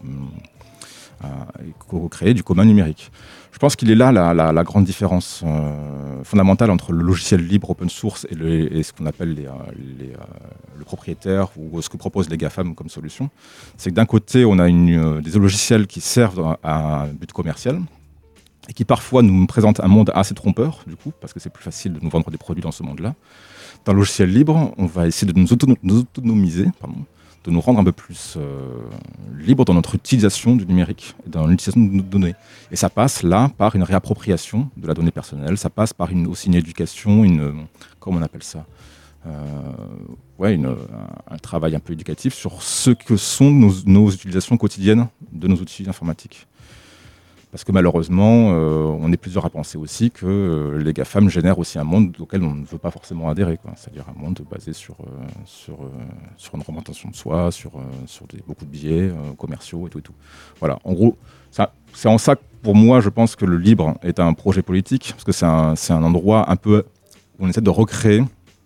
à créer du commun numérique. Je pense qu'il est là la, la, la grande différence euh, fondamentale entre le logiciel libre open source et, le, et ce qu'on appelle les, les, euh, le propriétaire ou ce que proposent les GAFAM comme solution. C'est que d'un côté, on a une, euh, des logiciels qui servent à un but commercial et qui parfois nous présentent un monde assez trompeur, du coup, parce que c'est plus facile de nous vendre des produits dans ce monde-là. Dans le logiciel libre, on va essayer de nous, auto- nous autonomiser, pardon, de nous rendre un peu plus euh, libres dans notre utilisation du numérique, dans l'utilisation de nos données. Et ça passe là par une réappropriation de la donnée personnelle, ça passe par une, aussi une éducation, une, comment on appelle ça euh, ouais, une, un, un travail un peu éducatif sur ce que sont nos, nos utilisations quotidiennes de nos outils informatiques. Parce que malheureusement, euh, on est plusieurs à penser aussi que euh, les GAFAM génèrent aussi un monde auquel on ne veut pas forcément adhérer, quoi. C'est-à-dire un monde basé sur, euh, sur, euh, sur une représentation de soi, sur, euh, sur des, beaucoup de billets euh, commerciaux et tout, et tout. Voilà, en gros, ça, c'est en ça que pour moi, je pense que le libre est un projet politique, parce que c'est un, c'est un endroit un peu où on essaie de recréer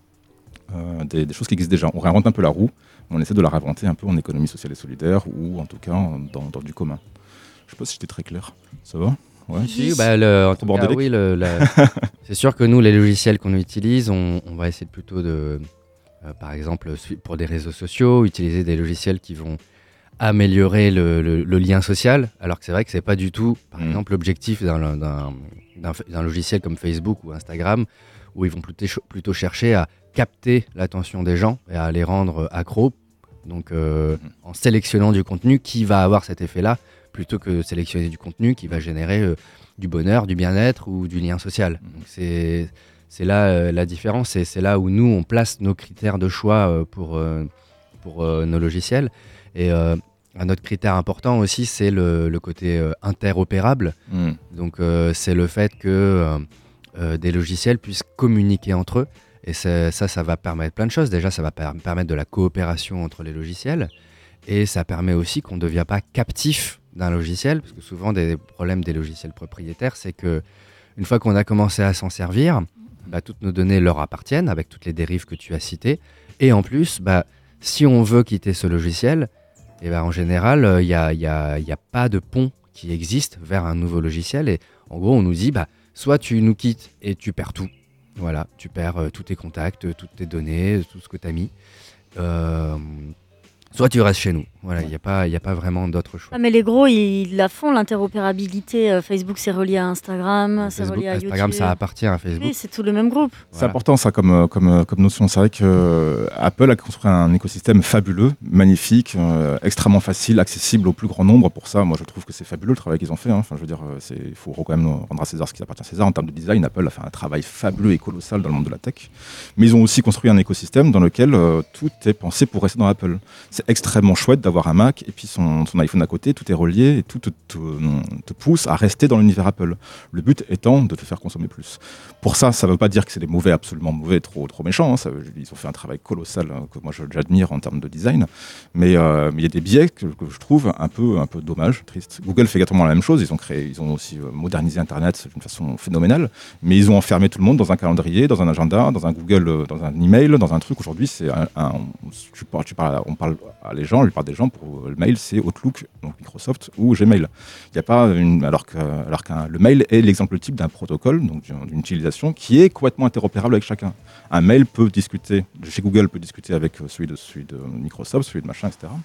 euh, des, des choses qui existent déjà. On réinvente un peu la roue, mais on essaie de la réinventer un peu en économie sociale et solidaire, ou en tout cas dans, dans du commun. Je ne sais pas si j'étais très clair. Ça va ? Ouais. Si, bah, le, en tout cas, oui, le, la, c'est sûr que nous, les logiciels qu'on utilise, on, on va essayer plutôt de, euh, par exemple, pour des réseaux sociaux, utiliser des logiciels qui vont améliorer le, le, le lien social, alors que c'est vrai que ce n'est pas du tout, par mmh. exemple, l'objectif d'un, d'un, d'un, d'un logiciel comme Facebook ou Instagram, où ils vont plutôt, plutôt chercher à capter l'attention des gens et à les rendre accros, donc euh, mmh. en sélectionnant du contenu qui va avoir cet effet-là, plutôt que sélectionner du contenu qui va générer euh, du bonheur, du bien-être ou du lien social. Donc c'est, c'est là euh, la différence, et c'est là où nous, on place nos critères de choix euh, pour, euh, pour euh, nos logiciels. Et euh, un autre critère important aussi, c'est le, le côté euh, interopérable. Mmh. Donc euh, c'est le fait que euh, euh, des logiciels puissent communiquer entre eux. Et ça, ça va permettre plein de choses. Déjà, ça va per- permettre de la coopération entre les logiciels. Et ça permet aussi qu'on ne devient pas captif d'un logiciel, parce que souvent des problèmes des logiciels propriétaires, c'est que une fois qu'on a commencé à s'en servir, bah, toutes nos données leur appartiennent avec toutes les dérives que tu as citées. Et en plus, bah, si on veut quitter ce logiciel, et bah, en général, il n'y a, y a, y a pas de pont qui existe vers un nouveau logiciel. Et en gros, on nous dit, bah, soit tu nous quittes et tu perds tout. Voilà, tu perds euh, tous tes contacts, toutes tes données, tout ce que tu as mis. Euh, Soit tu restes chez nous. Voilà, il n'y a pas, il y a pas vraiment d'autre choix. Ah, mais les gros, ils la font, l'interopérabilité. Euh, Facebook, c'est relié à Instagram, c'est Facebook, relié à Instagram, YouTube. ça appartient à Facebook. Oui, c'est tout le même groupe. C'est voilà. important ça comme, comme, comme notion. C'est vrai que euh, Apple a construit un écosystème fabuleux, magnifique, euh, extrêmement facile, accessible au plus grand nombre. Pour ça, moi, je trouve que c'est fabuleux le travail qu'ils ont fait. Hein. Enfin, je veux dire, il faut quand même rendre à César ce qui appartient à César. En termes de design, Apple a fait un travail fabuleux et colossal dans le monde de la tech. Mais ils ont aussi construit un écosystème dans lequel euh, tout est pensé pour rester dans Apple. C'est extrêmement chouette d'avoir un Mac et puis son, son iPhone à côté, tout est relié et tout te, te, te pousse à rester dans l'univers Apple. Le but étant de te faire consommer plus. Pour ça, ça ne veut pas dire que c'est des mauvais, absolument mauvais, trop, trop méchants. Hein. Ça, ils ont fait un travail colossal hein, que moi j'admire en termes de design. Mais euh, il y a des biais que, que je trouve un peu, un peu dommage, triste. Google fait exactement la même chose. Ils ont, créé, ils ont aussi modernisé Internet d'une façon phénoménale. Mais ils ont enfermé tout le monde dans un calendrier, dans un agenda, dans un Google, dans un email, dans un truc. Aujourd'hui, c'est un, un, tu parles, tu parles, on parle à les gens, on lui parle des gens pour le mail, c'est Outlook, donc Microsoft ou Gmail. Il y a pas une, alors que alors qu'un le mail est l'exemple type d'un protocole, donc d'une utilisation qui est complètement interopérable avec chacun. Un mail peut discuter, chez Google peut discuter avec celui de celui de Microsoft, celui de machin, et cetera.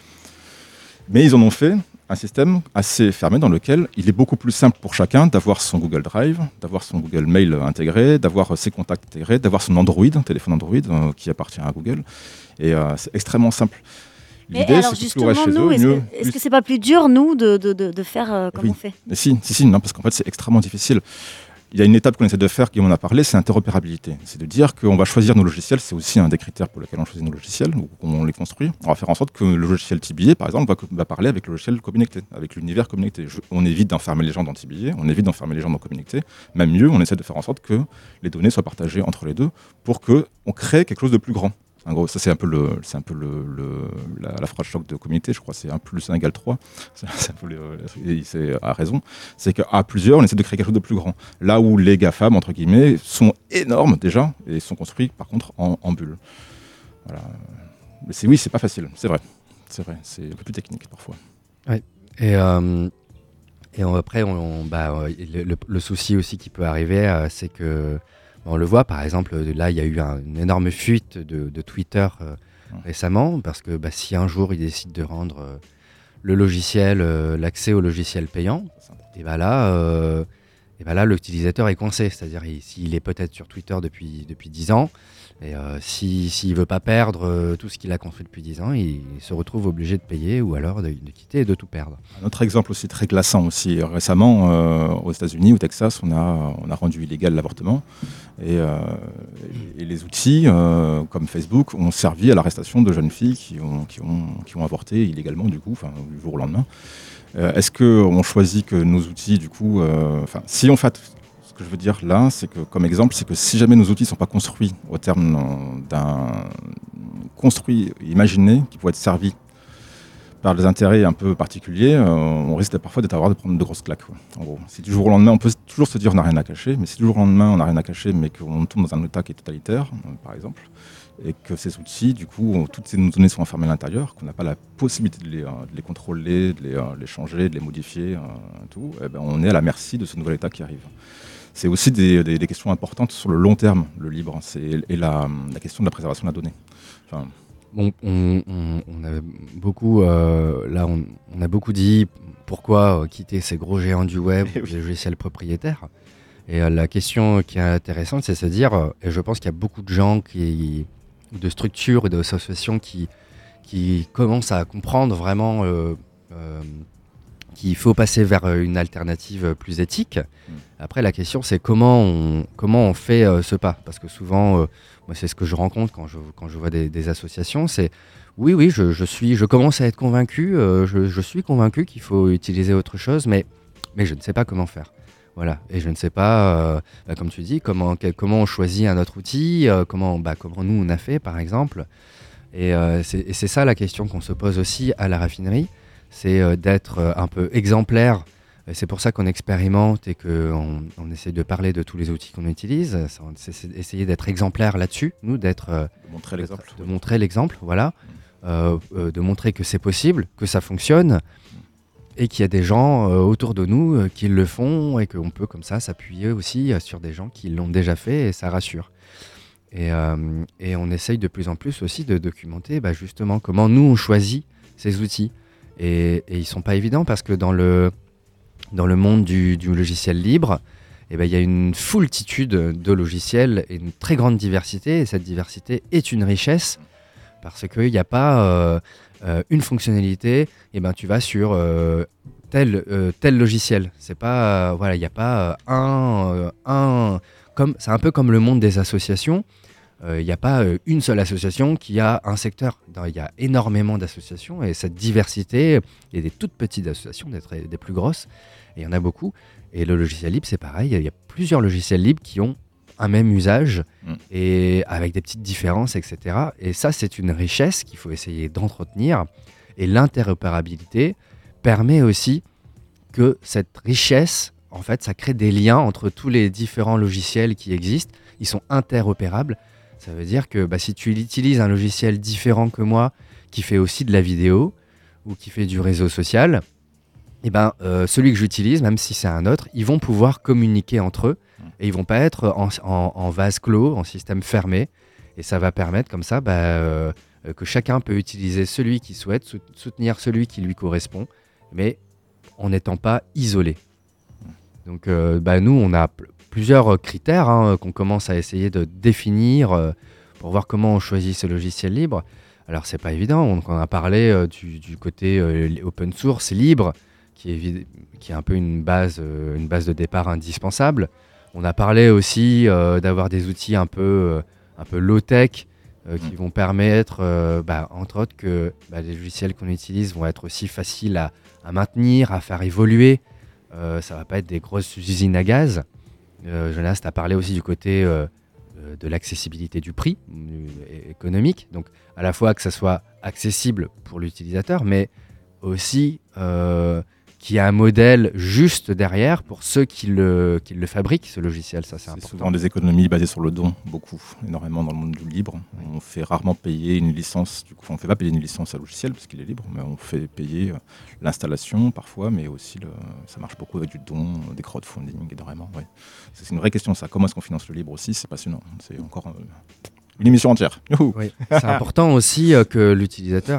Mais ils en ont fait un système assez fermé dans lequel il est beaucoup plus simple pour chacun d'avoir son Google Drive, d'avoir son Google Mail intégré, d'avoir ses contacts intégrés, d'avoir son Android, un téléphone Android euh, qui appartient à Google. Et euh, c'est extrêmement simple. Mais L'idée, alors c'est que plus on justement, reste chez nous, eux, est-ce mieux. que est-ce que c'est pas plus dur, nous, de, de, de, de faire euh, comme Oui. on fait? Mais si, si, si, non, parce qu'en fait, c'est extrêmement difficile. Il y a une étape qu'on essaie de faire, qui on a parlé, c'est interopérabilité. C'est de dire qu'on va choisir nos logiciels, c'est aussi un des critères pour lesquels on choisit nos logiciels, ou comment on les construit. On va faire en sorte que le logiciel T B A, par exemple, va, va parler avec le logiciel Connecté, avec l'univers Connecté. Je, on évite d'enfermer les gens dans T B A, on évite d'enfermer les gens dans Connecté. Même mieux, on essaie de faire en sorte que les données soient partagées entre les deux pour qu'on crée quelque chose de plus grand. En gros, ça c'est un peu, le, c'est un peu le, le, la, la phrase choc de communauté, je crois, c'est un plus un égale trois. C'est, c'est un peu le, c'est à raison. C'est qu'à plusieurs, on essaie de créer quelque chose de plus grand. Là où les GAFAM, entre guillemets, sont énormes déjà et sont construits par contre en, en bulles. Voilà. Mais c'est, oui, c'est pas facile, c'est vrai. C'est vrai, c'est un peu plus technique parfois. Ouais. Et, euh, et on, après, on, on, bah, le, le, le souci aussi qui peut arriver, euh, c'est que on le voit, par exemple, là, il y a eu un, une énorme fuite de, de Twitter euh, mmh. récemment, parce que bah, si un jour ils décident de rendre euh, le logiciel, euh, l'accès au logiciel payant, et bah là, euh, et bah là, l'utilisateur est coincé. C'est-à-dire, il, s'il est peut-être sur Twitter depuis, depuis dix ans, et euh, si, s'il ne veut pas perdre euh, tout ce qu'il a construit depuis dix ans, il, il se retrouve obligé de payer ou alors de, de quitter et de tout perdre. Un autre exemple aussi très glaçant aussi, récemment, euh, aux États-Unis, au Texas, on a, on a rendu illégal l'avortement. Et, euh, et les outils, euh, comme Facebook, ont servi à l'arrestation de jeunes filles qui ont, qui ont, qui ont avorté illégalement, du coup, enfin, du jour au lendemain. Euh, est-ce qu'on choisit que nos outils, du coup, enfin, euh, si on fait... Ce que je veux dire là, c'est que, comme exemple, c'est que si jamais nos outils ne sont pas construits au terme d'un construit, imaginé, qui pourrait être servi par des intérêts un peu particuliers, euh, on risque parfois d'être à avoir de prendre de grosses claques. Quoi. En gros, si du jour au lendemain, on peut toujours se dire on n'a rien à cacher, mais si du jour au lendemain on n'a rien à cacher, mais qu'on tombe dans un état qui est totalitaire, euh, par exemple, et que ces outils, du coup, toutes ces données sont enfermées à l'intérieur, qu'on n'a pas la possibilité de les, euh, de les contrôler, de les, euh, les changer, de les modifier, euh, tout, eh ben, on est à la merci de ce nouvel état qui arrive. C'est aussi des, des, des questions importantes sur le long terme, le libre, c'est, et la, la question de la préservation de la donnée. Enfin, bon, on, on, on a beaucoup, euh, là, on, on a beaucoup dit pourquoi euh, quitter ces gros géants du web, oui. les logiciels propriétaires. Et euh, la question qui est intéressante, c'est de se dire, euh, et je pense qu'il y a beaucoup de gens, qui, de structures et d'associations qui, qui commencent à comprendre vraiment euh, euh, qu'il faut passer vers une alternative plus éthique. Mmh. Après, la question, c'est comment on, comment on fait euh, ce pas. Parce que souvent, euh, moi, c'est ce que je rencontre quand je, quand je vois des, des associations, c'est oui, oui, je, je, suis, je commence à être convaincu, euh, je, je suis convaincu qu'il faut utiliser autre chose, mais, mais je ne sais pas comment faire. Voilà. Et je ne sais pas, euh, bah, comme tu dis, comment, quel, comment on choisit un autre outil, euh, comment, bah, comment nous on a fait, par exemple. Et, euh, c'est, et c'est ça la question qu'on se pose aussi à la raffinerie. C'est euh, d'être euh, un peu exemplaire. Et c'est pour ça qu'on expérimente et qu'on on essaie de parler de tous les outils qu'on utilise. C'est, c'est essayer d'être exemplaire là-dessus, nous, d'être, euh, de montrer l'exemple. De montrer l'exemple, voilà. Mmh. Euh, euh, de montrer que c'est possible, que ça fonctionne, mmh. et qu'il y a des gens euh, autour de nous euh, qui le font et qu'on peut comme ça s'appuyer aussi euh, sur des gens qui l'ont déjà fait et ça rassure. Et, euh, et on essaye de plus en plus aussi de documenter bah, justement comment nous on choisit ces outils. Et, et ils ne sont pas évidents parce que dans le, dans le monde du, du logiciel libre, eh ben, y a une foultitude de logiciels et une très grande diversité. Et cette diversité est une richesse parce qu'il n'y a pas euh, euh, une fonctionnalité, et ben, tu vas sur euh, tel, euh, tel logiciel. C'est pas, euh, voilà, il n'y a pas euh, un... Euh, un comme, c'est un peu comme le monde des associations. Il euh, n'y a pas euh, une seule association qui a un secteur. Il y a énormément d'associations et cette diversité, il y a des toutes petites associations, des, très, des plus grosses, et il y en a beaucoup. Et le logiciel libre, c'est pareil, il y a plusieurs logiciels libres qui ont un même usage, mmh. et avec des petites différences, et cetera. Et ça, c'est une richesse qu'il faut essayer d'entretenir. Et l'interopérabilité permet aussi que cette richesse, en fait, ça crée des liens entre tous les différents logiciels qui existent. Ils sont interopérables. Ça veut dire que bah, si tu utilises un logiciel différent que moi, qui fait aussi de la vidéo ou qui fait du réseau social, et ben, euh, celui que j'utilise, même si c'est un autre, ils vont pouvoir communiquer entre eux et ils ne vont pas être en, en, en vase clos, en système fermé. Et ça va permettre comme ça bah, euh, que chacun peut utiliser celui qu'il souhaite, soutenir celui qui lui correspond, mais en n'étant pas isolé. Donc euh, bah, nous, on a pl- plusieurs critères hein, qu'on commence à essayer de définir euh, pour voir comment on choisit ce logiciel libre. Alors c'est pas évident, on, on a parlé euh, du, du côté euh, open source libre, qui est, vid- qui est un peu une base, euh, une base de départ indispensable. On a parlé aussi euh, d'avoir des outils un peu, euh, un peu low-tech, euh, qui vont permettre, euh, bah, entre autres, que bah, les logiciels qu'on utilise vont être aussi faciles à, à maintenir, à faire évoluer. Euh, ça va pas être des grosses usines à gaz. Euh, Jonas, tu as parlé aussi du côté euh, euh, de l'accessibilité du prix euh, économique. Donc, à la fois que ça soit accessible pour l'utilisateur, mais aussi euh, qu'il y ait un modèle juste derrière pour ceux qui le, qui le fabriquent, ce logiciel. Ça, c'est, C'est important. souvent des économies basées sur le don, beaucoup, énormément dans le monde du libre. On fait rarement payer une licence, du coup, on ne fait pas payer une licence à logiciel parce qu'il est libre, mais on fait payer euh, l'installation parfois, mais aussi le, ça marche beaucoup avec du don, des crowdfunding, énormément. Ouais. C'est une vraie question ça. Comment est-ce qu'on finance le libre aussi? C'est passionnant. C'est encore euh, une émission entière. Youhou. Oui. C'est important aussi euh, que l'utilisateur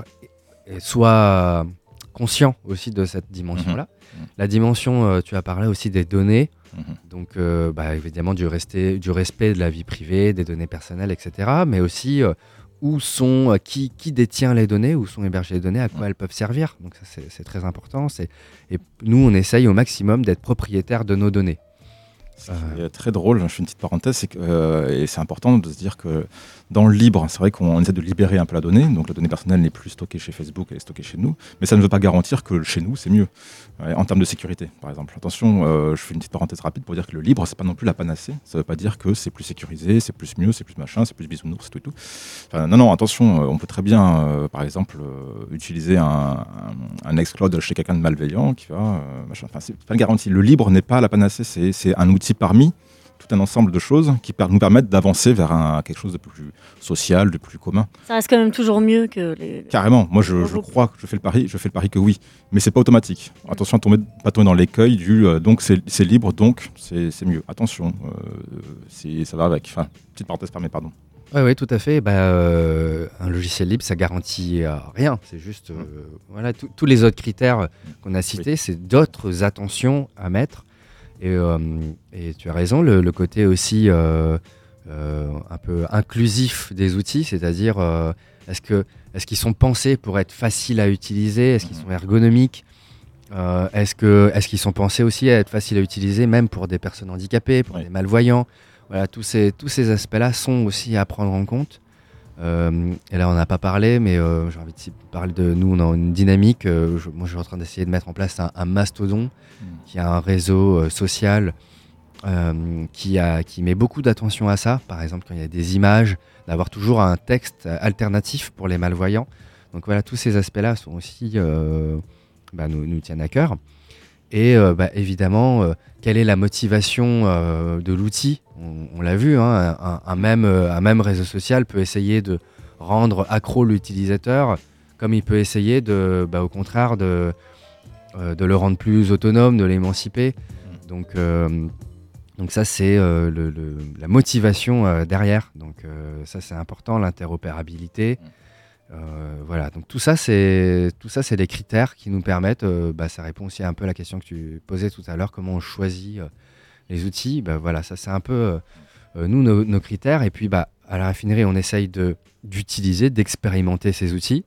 soit conscient aussi de cette dimension-là. Mmh. La dimension, euh, tu as parlé aussi des données, Mmh. donc euh, bah, évidemment du, resté, du respect de la vie privée, des données personnelles, et cetera. Mais aussi euh, où sont, euh, qui, qui détient les données, où sont hébergées les données, à quoi Mmh. elles peuvent servir. Donc ça, c'est, c'est très important. C'est, et nous, on essaye au maximum d'être propriétaire de nos données. Ce qui est très drôle, je fais une petite parenthèse, c'est que, euh, et c'est important de se dire que dans le libre, c'est vrai qu'on essaie de libérer un peu la donnée, donc la donnée personnelle n'est plus stockée chez Facebook, elle est stockée chez nous, mais ça ne veut pas garantir que chez nous c'est mieux, ouais, en termes de sécurité par exemple. Attention, euh, je fais une petite parenthèse rapide pour dire que le libre, c'est pas non plus la panacée, ça ne veut pas dire que c'est plus sécurisé, c'est plus mieux, c'est plus machin, c'est plus bisounours, tout et tout. Enfin, non, non, attention, euh, on peut très bien, euh, par exemple, euh, utiliser un, un, un Nextcloud chez quelqu'un de malveillant qui va, euh, machin, enfin, c'est pas une garantie. Le libre n'est pas la panacée, c'est, c'est un outil parmi tout un ensemble de choses qui per- nous permettent d'avancer vers un, quelque chose de plus social, de plus commun. Ça reste quand même toujours mieux que les. Carrément, moi je, je crois, je fais le pari, je fais le pari que oui, mais c'est pas automatique. Attention à tomber, pas tomber dans l'écueil du euh, donc c'est, c'est libre, donc c'est, c'est mieux. Attention, euh, c'est, ça va avec. Enfin, petite parenthèse fermée, pardon. Oui, ouais, tout à fait. Bah, euh, un logiciel libre, ça garantit euh, rien. C'est juste, euh, Mmh. voilà, tout- tous les autres critères qu'on a cités, oui. C'est d'autres attentions à mettre. Et, euh, et tu as raison, le, le côté aussi euh, euh, un peu inclusif des outils, c'est-à-dire euh, est-ce, que, est-ce qu'ils sont pensés pour être faciles à utiliser, est-ce qu'ils sont ergonomiques, euh, est-ce, que, est-ce qu'ils sont pensés aussi à être faciles à utiliser même pour des personnes handicapées, pour oui. des malvoyants. Voilà, tous ces, tous ces aspects-là sont aussi à prendre en compte. Euh, et là, on n'a pas parlé, mais euh, j'ai envie de parler de nous. On a une dynamique. Euh, je, moi, je suis en train d'essayer de mettre en place un, un mastodon mmh. qui a un réseau euh, social euh, qui, a, qui met beaucoup d'attention à ça. Par exemple, quand il y a des images, d'avoir toujours un texte alternatif pour les malvoyants. Donc voilà, tous ces aspects-là sont aussi euh, bah, nous, nous tiennent à cœur. Et euh, bah, évidemment, euh, quelle est la motivation euh, de l'outil? On, on l'a vu, hein, un, un, même, un même réseau social peut essayer de rendre accro l'utilisateur, comme il peut essayer, de, bah, au contraire, de, euh, de le rendre plus autonome, de l'émanciper. Donc, euh, donc ça, c'est euh, le, le, la motivation euh, derrière. Donc euh, ça, c'est important, l'interopérabilité. Euh, voilà, donc tout ça, c'est tout ça, c'est des critères qui nous permettent. Euh, bah, ça répond aussi un peu à la question que tu posais tout à l'heure, comment on choisit euh, les outils. Bah, voilà, ça c'est un peu euh, nous nos, nos critères. Et puis, bah, à la raffinerie, on essaye de d'utiliser, d'expérimenter ces outils,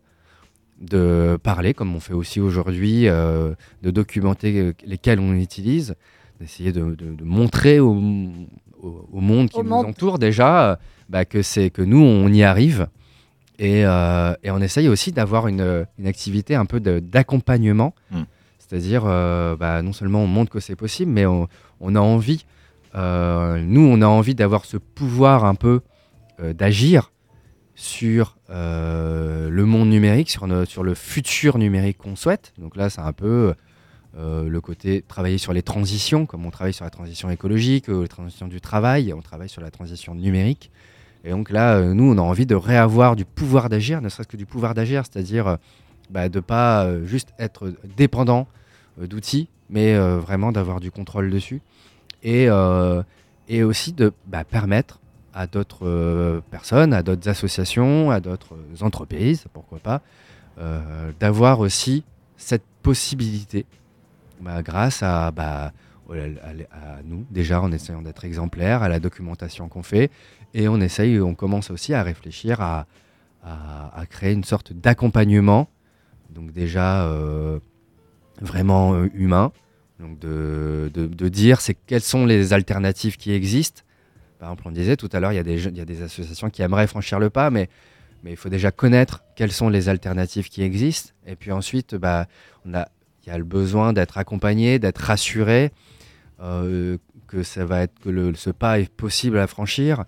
de parler comme on fait aussi aujourd'hui, euh, de documenter lesquels on utilise, d'essayer de, de, de montrer au, au, au monde qui au nous monde. entoure déjà bah, que c'est que nous on y arrive. Et, euh, et on essaye aussi d'avoir une, une activité un peu de, d'accompagnement. Mmh. C'est-à-dire, euh, bah, non seulement on montre que c'est possible, mais on, on a envie, euh, nous, on a envie d'avoir ce pouvoir un peu euh, d'agir sur euh, le monde numérique, sur, no, sur le futur numérique qu'on souhaite. Donc là, c'est un peu euh, le côté travailler sur les transitions, comme on travaille sur la transition écologique, euh, la transition du travail, on travaille sur la transition numérique. Et donc là, euh, nous, on a envie de réavoir du pouvoir d'agir, ne serait-ce que du pouvoir d'agir, c'est-à-dire euh, bah, de ne pas euh, juste être dépendant euh, d'outils, mais euh, vraiment d'avoir du contrôle dessus. Et, euh, et aussi de bah, permettre à d'autres euh, personnes, à d'autres associations, à d'autres entreprises, pourquoi pas, euh, d'avoir aussi cette possibilité bah, grâce à... Bah, à nous, déjà en essayant d'être exemplaires, à la documentation qu'on fait, et on essaye, on commence aussi à réfléchir à, à, à créer une sorte d'accompagnement, donc déjà euh, vraiment euh, humain, donc de, de, de dire c'est quelles sont les alternatives qui existent. Par exemple, on disait tout à l'heure, il y a des, il y a des associations qui aimeraient franchir le pas, mais mais il faut déjà connaître quelles sont les alternatives qui existent. Et puis ensuite, bah, on a, il y a le besoin d'être accompagné, d'être rassuré, euh, que, ça va être, que le, ce pas est possible à franchir.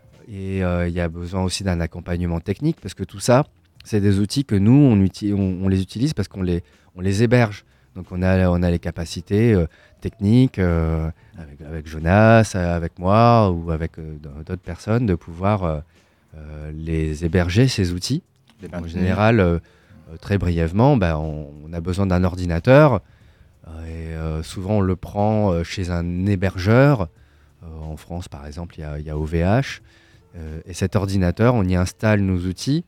Et euh, il y a besoin aussi d'un accompagnement technique, parce que tout ça, c'est des outils que nous, on, uti- on, on les utilise parce qu'on les, on les héberge. Donc on a, on a les capacités euh, techniques, euh, avec, avec Jonas, avec moi, ou avec euh, d'autres personnes, de pouvoir... Euh, Euh, les héberger, ces outils. En général, euh, euh, très brièvement, bah, on, on a besoin d'un ordinateur euh, et euh, souvent on le prend euh, chez un hébergeur. Euh, en France, par exemple, il y a, y a O V H. Euh, et cet ordinateur, on y installe nos outils.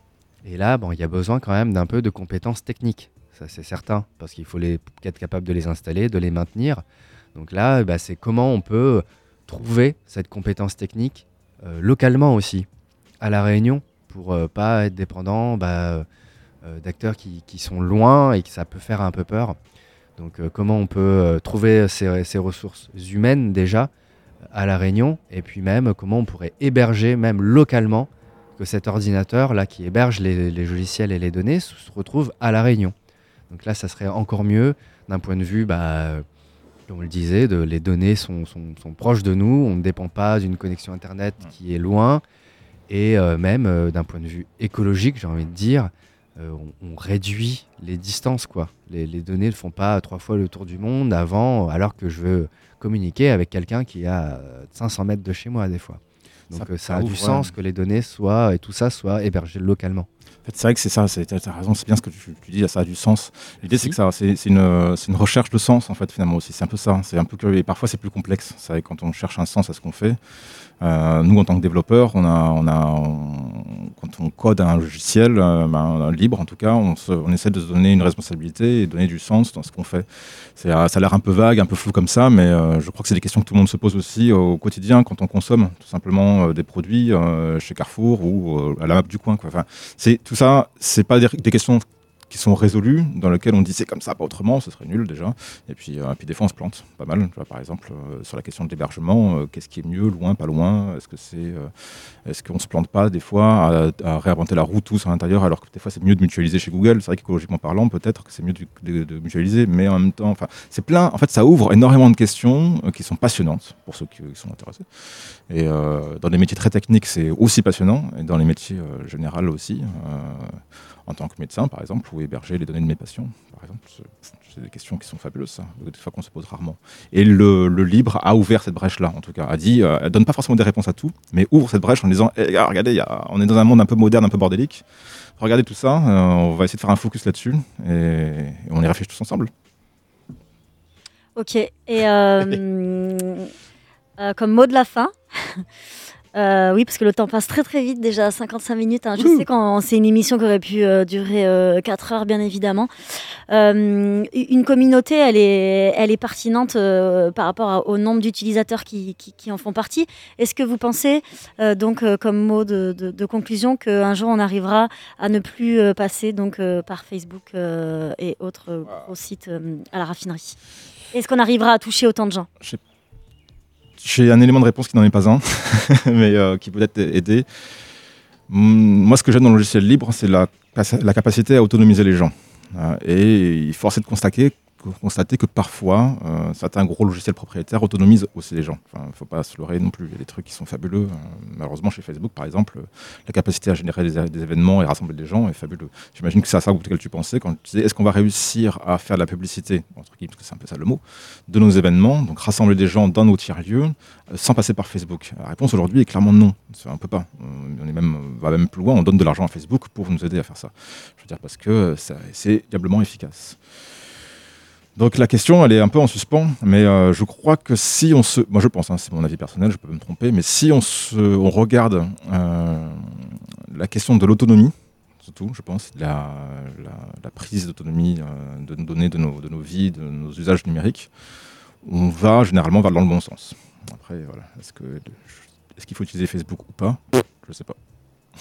Et là, bon, il y a besoin quand même d'un peu de compétences techniques. Ça, c'est certain, parce qu'il faut les, être capable de les installer, de les maintenir. Donc là, bah, c'est comment on peut trouver cette compétence technique euh, localement aussi, à La Réunion, pour euh, pas être dépendant bah, euh, d'acteurs qui, qui sont loin et que ça peut faire un peu peur. Donc euh, comment on peut euh, trouver ces, ces ressources humaines déjà à La Réunion, et puis même comment on pourrait héberger même localement, que cet ordinateur là qui héberge les, les logiciels et les données se retrouve à La Réunion. Donc là, ça serait encore mieux d'un point de vue, bah, comme on le disait, de, les données sont, sont, sont proches de nous, on ne dépend pas d'une connexion Internet qui est loin. Et euh, même euh, d'un point de vue écologique, j'ai envie de dire, euh, on, on réduit les distances, quoi. Les, les données ne font pas trois fois le tour du monde avant, alors que je veux communiquer avec quelqu'un qui est à cinq cents mètres de chez moi, des fois. Donc ça, euh, ça a ouvre, du sens ouais. que les données soient, et tout ça soit hébergé localement. En fait, c'est vrai que c'est ça, tu as raison, c'est bien ce que tu, tu dis, là, ça a du sens. L'idée, c'est que ça, c'est, c'est, une, c'est une recherche de sens, en fait, finalement aussi. C'est un peu ça. C'est un peu curieux. Et parfois, c'est plus complexe. C'est vrai, quand on cherche un sens à ce qu'on fait. Euh, nous, en tant que développeurs, on a, on a, on, quand on code un logiciel, euh, ben, libre en tout cas, on, se, on essaie de se donner une responsabilité et donner du sens dans ce qu'on fait. C'est, ça a l'air un peu vague, un peu flou comme ça, mais euh, je crois que c'est des questions que tout le monde se pose aussi au quotidien quand on consomme tout simplement euh, des produits euh, chez Carrefour ou euh, à la map du coin, quoi. Enfin, c'est, tout ça, c'est pas des, des questions qui sont résolues, dans lesquelles on dit c'est comme ça, pas autrement, ce serait nul déjà. Et puis, euh, puis des fois on se plante pas mal. Tu vois, par exemple, euh, sur la question de l'hébergement, euh, qu'est-ce qui est mieux, loin, pas loin? Est-ce que c'est, euh, est-ce qu'on se plante pas des fois à, à réinventer la roue tous à l'intérieur, alors que des fois c'est mieux de mutualiser chez Google. C'est vrai qu'écologiquement parlant, peut-être que c'est mieux de, de, de mutualiser, mais en même temps, enfin, c'est plein. En fait, ça ouvre énormément de questions euh, qui sont passionnantes pour ceux qui, qui sont intéressés. Et euh, dans des métiers très techniques, c'est aussi passionnant, et dans les métiers euh, généraux aussi. Euh, en tant que médecin, par exemple, ou héberger les données de mes patients, par exemple. C'est, c'est des questions qui sont fabuleuses, ça, des fois qu'on se pose rarement. Et le, le libre a ouvert cette brèche-là, en tout cas. A dit, euh, elle donne pas forcément des réponses à tout, mais ouvre cette brèche en disant, hey, gars, regardez, y a, on est dans un monde un peu moderne, un peu bordélique. Regardez tout ça, euh, on va essayer de faire un focus là-dessus, et, et on y réfléchit tous ensemble. Ok, et euh, euh, comme mot de la fin... Euh, oui, parce que le temps passe très très vite, déjà cinquante-cinq minutes. Hein. Je Ouh. sais que c'est une émission qui aurait pu euh, durer euh, quatre heures, bien évidemment. Euh, une communauté, elle est, elle est pertinente euh, par rapport à, au nombre d'utilisateurs qui, qui, qui en font partie. Est-ce que vous pensez, euh, donc, euh, comme mot de, de, de conclusion, qu'un jour on arrivera à ne plus euh, passer donc, euh, par Facebook euh, et autres euh, gros sites euh, à la raffinerie? Est-ce qu'on arrivera à toucher autant de gens? Je J'ai un élément de réponse qui n'en est pas un, mais euh, qui peut être aider. Moi, ce que j'aime dans le logiciel libre, c'est la, la capacité à autonomiser les gens. Euh, et il faut essayer de constater, constater que parfois, euh, certains gros logiciels propriétaires autonomisent aussi les gens. Il ne faut pas se leurrer non plus. Il y a des trucs qui sont fabuleux. Euh, malheureusement, chez Facebook, par exemple, la capacité à générer des, des événements et rassembler des gens est fabuleux. J'imagine que c'est à ça auquel tu pensais quand tu disais est-ce qu'on va réussir à faire de la publicité, entre guillemets, parce que c'est un peu ça le mot, de nos événements, donc rassembler des gens dans nos tiers-lieux, euh, sans passer par Facebook. La réponse aujourd'hui est clairement non. On ne peut pas. On est même, va même plus loin. On donne de l'argent à Facebook pour nous aider à faire ça. Je veux dire, parce que ça, c'est diablement efficace. Donc la question, elle est un peu en suspens, mais euh, je crois que si on se... Moi je pense, hein, c'est mon avis personnel, je peux me tromper, mais si on, se, on regarde euh, la question de l'autonomie, surtout, je pense, la, la, la prise d'autonomie euh, de nos données, de nos, de nos vies, de nos usages numériques, on va généralement vers dans le bon sens. Après, voilà, est-ce que, est-ce qu'il faut utiliser Facebook ou pas? Je ne sais pas.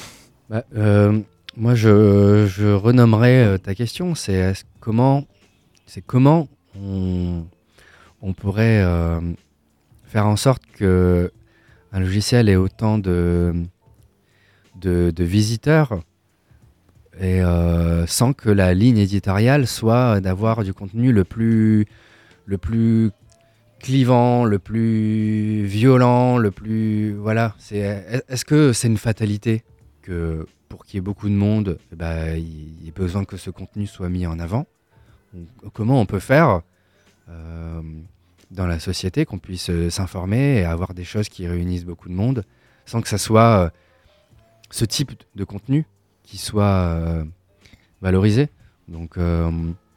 Bah, euh, moi, je, je renommerais euh, ta question. C'est est-ce- comment, c'est comment on, on pourrait euh, faire en sorte que un logiciel ait autant de, de, de visiteurs et euh, sans que la ligne éditoriale soit d'avoir du contenu le plus, le plus clivant, le plus violent, le plus voilà. C'est est-ce que c'est une fatalité que pour qu'il y ait beaucoup de monde, eh ben, il y ait besoin que ce contenu soit mis en avant? Ou comment on peut faire euh, dans la société qu'on puisse euh, s'informer et avoir des choses qui réunissent beaucoup de monde sans que ça soit euh, ce type de contenu qui soit euh, valorisé. Donc euh,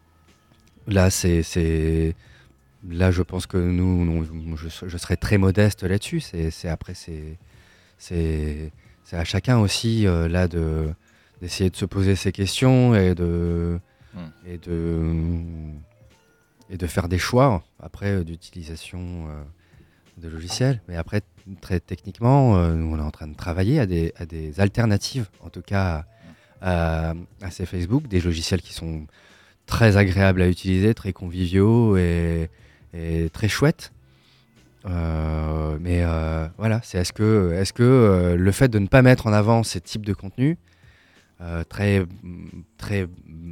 là, c'est, c'est là, je pense que nous, nous je, je serais très modeste là-dessus. C'est, c'est après, c'est, c'est, c'est à chacun aussi euh, là de d'essayer de se poser ces questions et de mmh. et de et de faire des choix après euh, d'utilisation euh, de logiciels. Mais après, très techniquement, euh, nous, on est en train de travailler à des à des alternatives, en tout cas à, à ces Facebook, des logiciels qui sont très agréables à utiliser, très conviviaux et, et très chouettes. Euh, mais euh, voilà, c'est est-ce que, est-ce que euh, le fait de ne pas mettre en avant ces types de contenus euh, très, très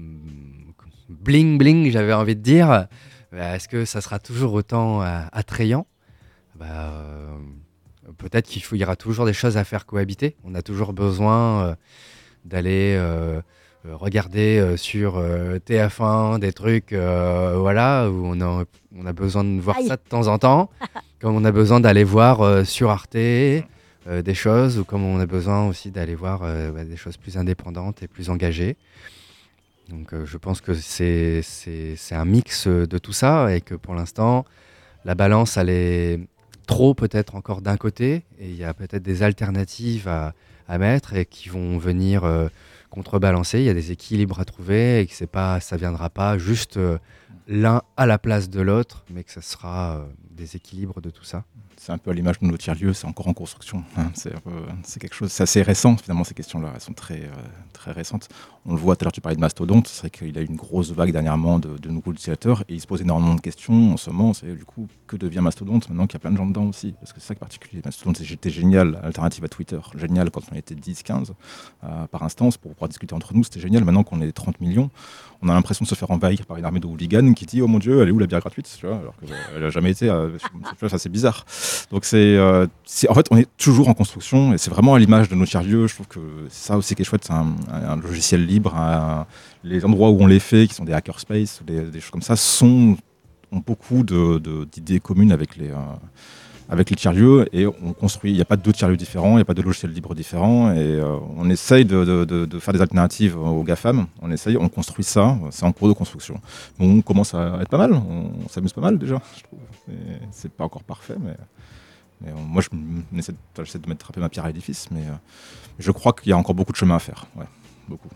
bling bling, j'avais envie de dire, bah, est-ce que ça sera toujours autant euh, attrayant? bah, euh, Peut-être qu'il faut, il y aura toujours des choses à faire cohabiter. On a toujours besoin euh, d'aller euh, regarder euh, sur euh, T F un des trucs euh, voilà, où on a, on a besoin de voir Aïe. ça de temps en temps, comme on a besoin d'aller voir euh, sur Arte euh, des choses, ou comme on a besoin aussi d'aller voir euh, bah, des choses plus indépendantes et plus engagées. Donc euh, je pense que c'est, c'est, c'est un mix de tout ça, et que pour l'instant, la balance, elle est trop peut-être encore d'un côté, et il y a peut-être des alternatives à, à mettre et qui vont venir euh, contrebalancer. Il y a des équilibres à trouver et que c'est pas, ça viendra pas juste euh, l'un à la place de l'autre, mais que ça sera euh, des équilibres de tout ça. C'est un peu à l'image de nos tiers-lieux, c'est encore en construction. Hein. C'est, euh, c'est quelque chose, c'est assez récent finalement, ces questions-là, elles sont très, euh, très récentes. On le voit, tout à l'heure tu parlais de Mastodonte, c'est vrai qu'il a eu une grosse vague dernièrement de, de nouveaux utilisateurs et il se pose énormément de questions en ce moment. C'est du coup, que devient Mastodonte maintenant qu'il y a plein de gens dedans aussi? Parce que c'est ça qui est particulier. Mastodonte, c'était génial, alternative à Twitter, génial quand on était dix quinze euh, par instance pour pouvoir discuter entre nous, c'était génial. Maintenant qu'on est trente millions, on a l'impression de se faire envahir par une armée de hooligans qui dit oh mon Dieu, elle est où la bière gratuite, tu vois, alors qu'elle n'a jamais été. Euh, tu vois, c'est bizarre. Donc c'est, euh, c'est, en fait, on est toujours en construction et c'est vraiment à l'image de nos tiers-lieux. Je trouve que c'est ça aussi qui est chouette, c'est un, un logiciel libre. Un, les endroits où on les fait, qui sont des hackerspace ou des, des choses comme ça, sont, ont beaucoup de, de, d'idées communes avec les, euh, avec les tiers-lieux et on construit. Il n'y a pas de deux tiers-lieux différents, il n'y a pas de logiciels libres différents et euh, on essaye de, de, de, de faire des alternatives aux GAFAM. On essaye, on construit ça, c'est en cours de construction. Bon, on commence à être pas mal, on, on s'amuse pas mal déjà, je trouve. Et c'est pas encore parfait, mais, mais on, moi je, j'essaie de, j'essaie de mettre un peu ma pierre à l'édifice, mais euh, je crois qu'il y a encore beaucoup de chemin à faire, ouais, beaucoup.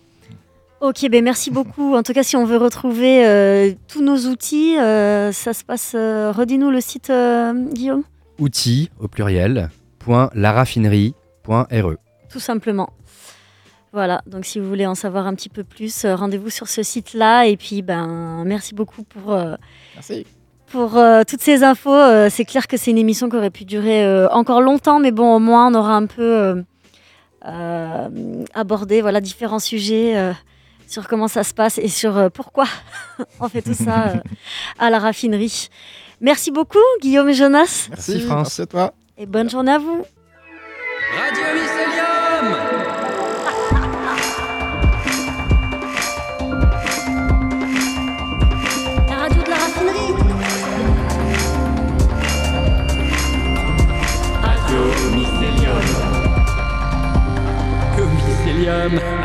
Ok, ben merci beaucoup. En tout cas, si on veut retrouver euh, tous nos outils, euh, ça se passe. Euh, redis-nous le site, euh, Guillaume. Outils au pluriel. Point laraffinerie point r e. Tout simplement. Voilà. Donc, si vous voulez en savoir un petit peu plus, euh, rendez-vous sur ce site-là. Et puis, ben, merci beaucoup pour. Euh, merci. Pour euh, toutes ces infos. Euh, c'est clair que c'est une émission qui aurait pu durer euh, encore longtemps, mais bon, au moins, on aura un peu euh, euh, abordé, voilà, différents sujets. Euh, sur comment ça se passe et sur euh, pourquoi on fait tout ça euh, à la raffinerie. Merci beaucoup, Guillaume et Jonas. Merci, Merci France. Merci à toi. Et bonne journée à vous. Radio Mycelium. La radio de la raffinerie. Radio Mycelium. Que Mycelium.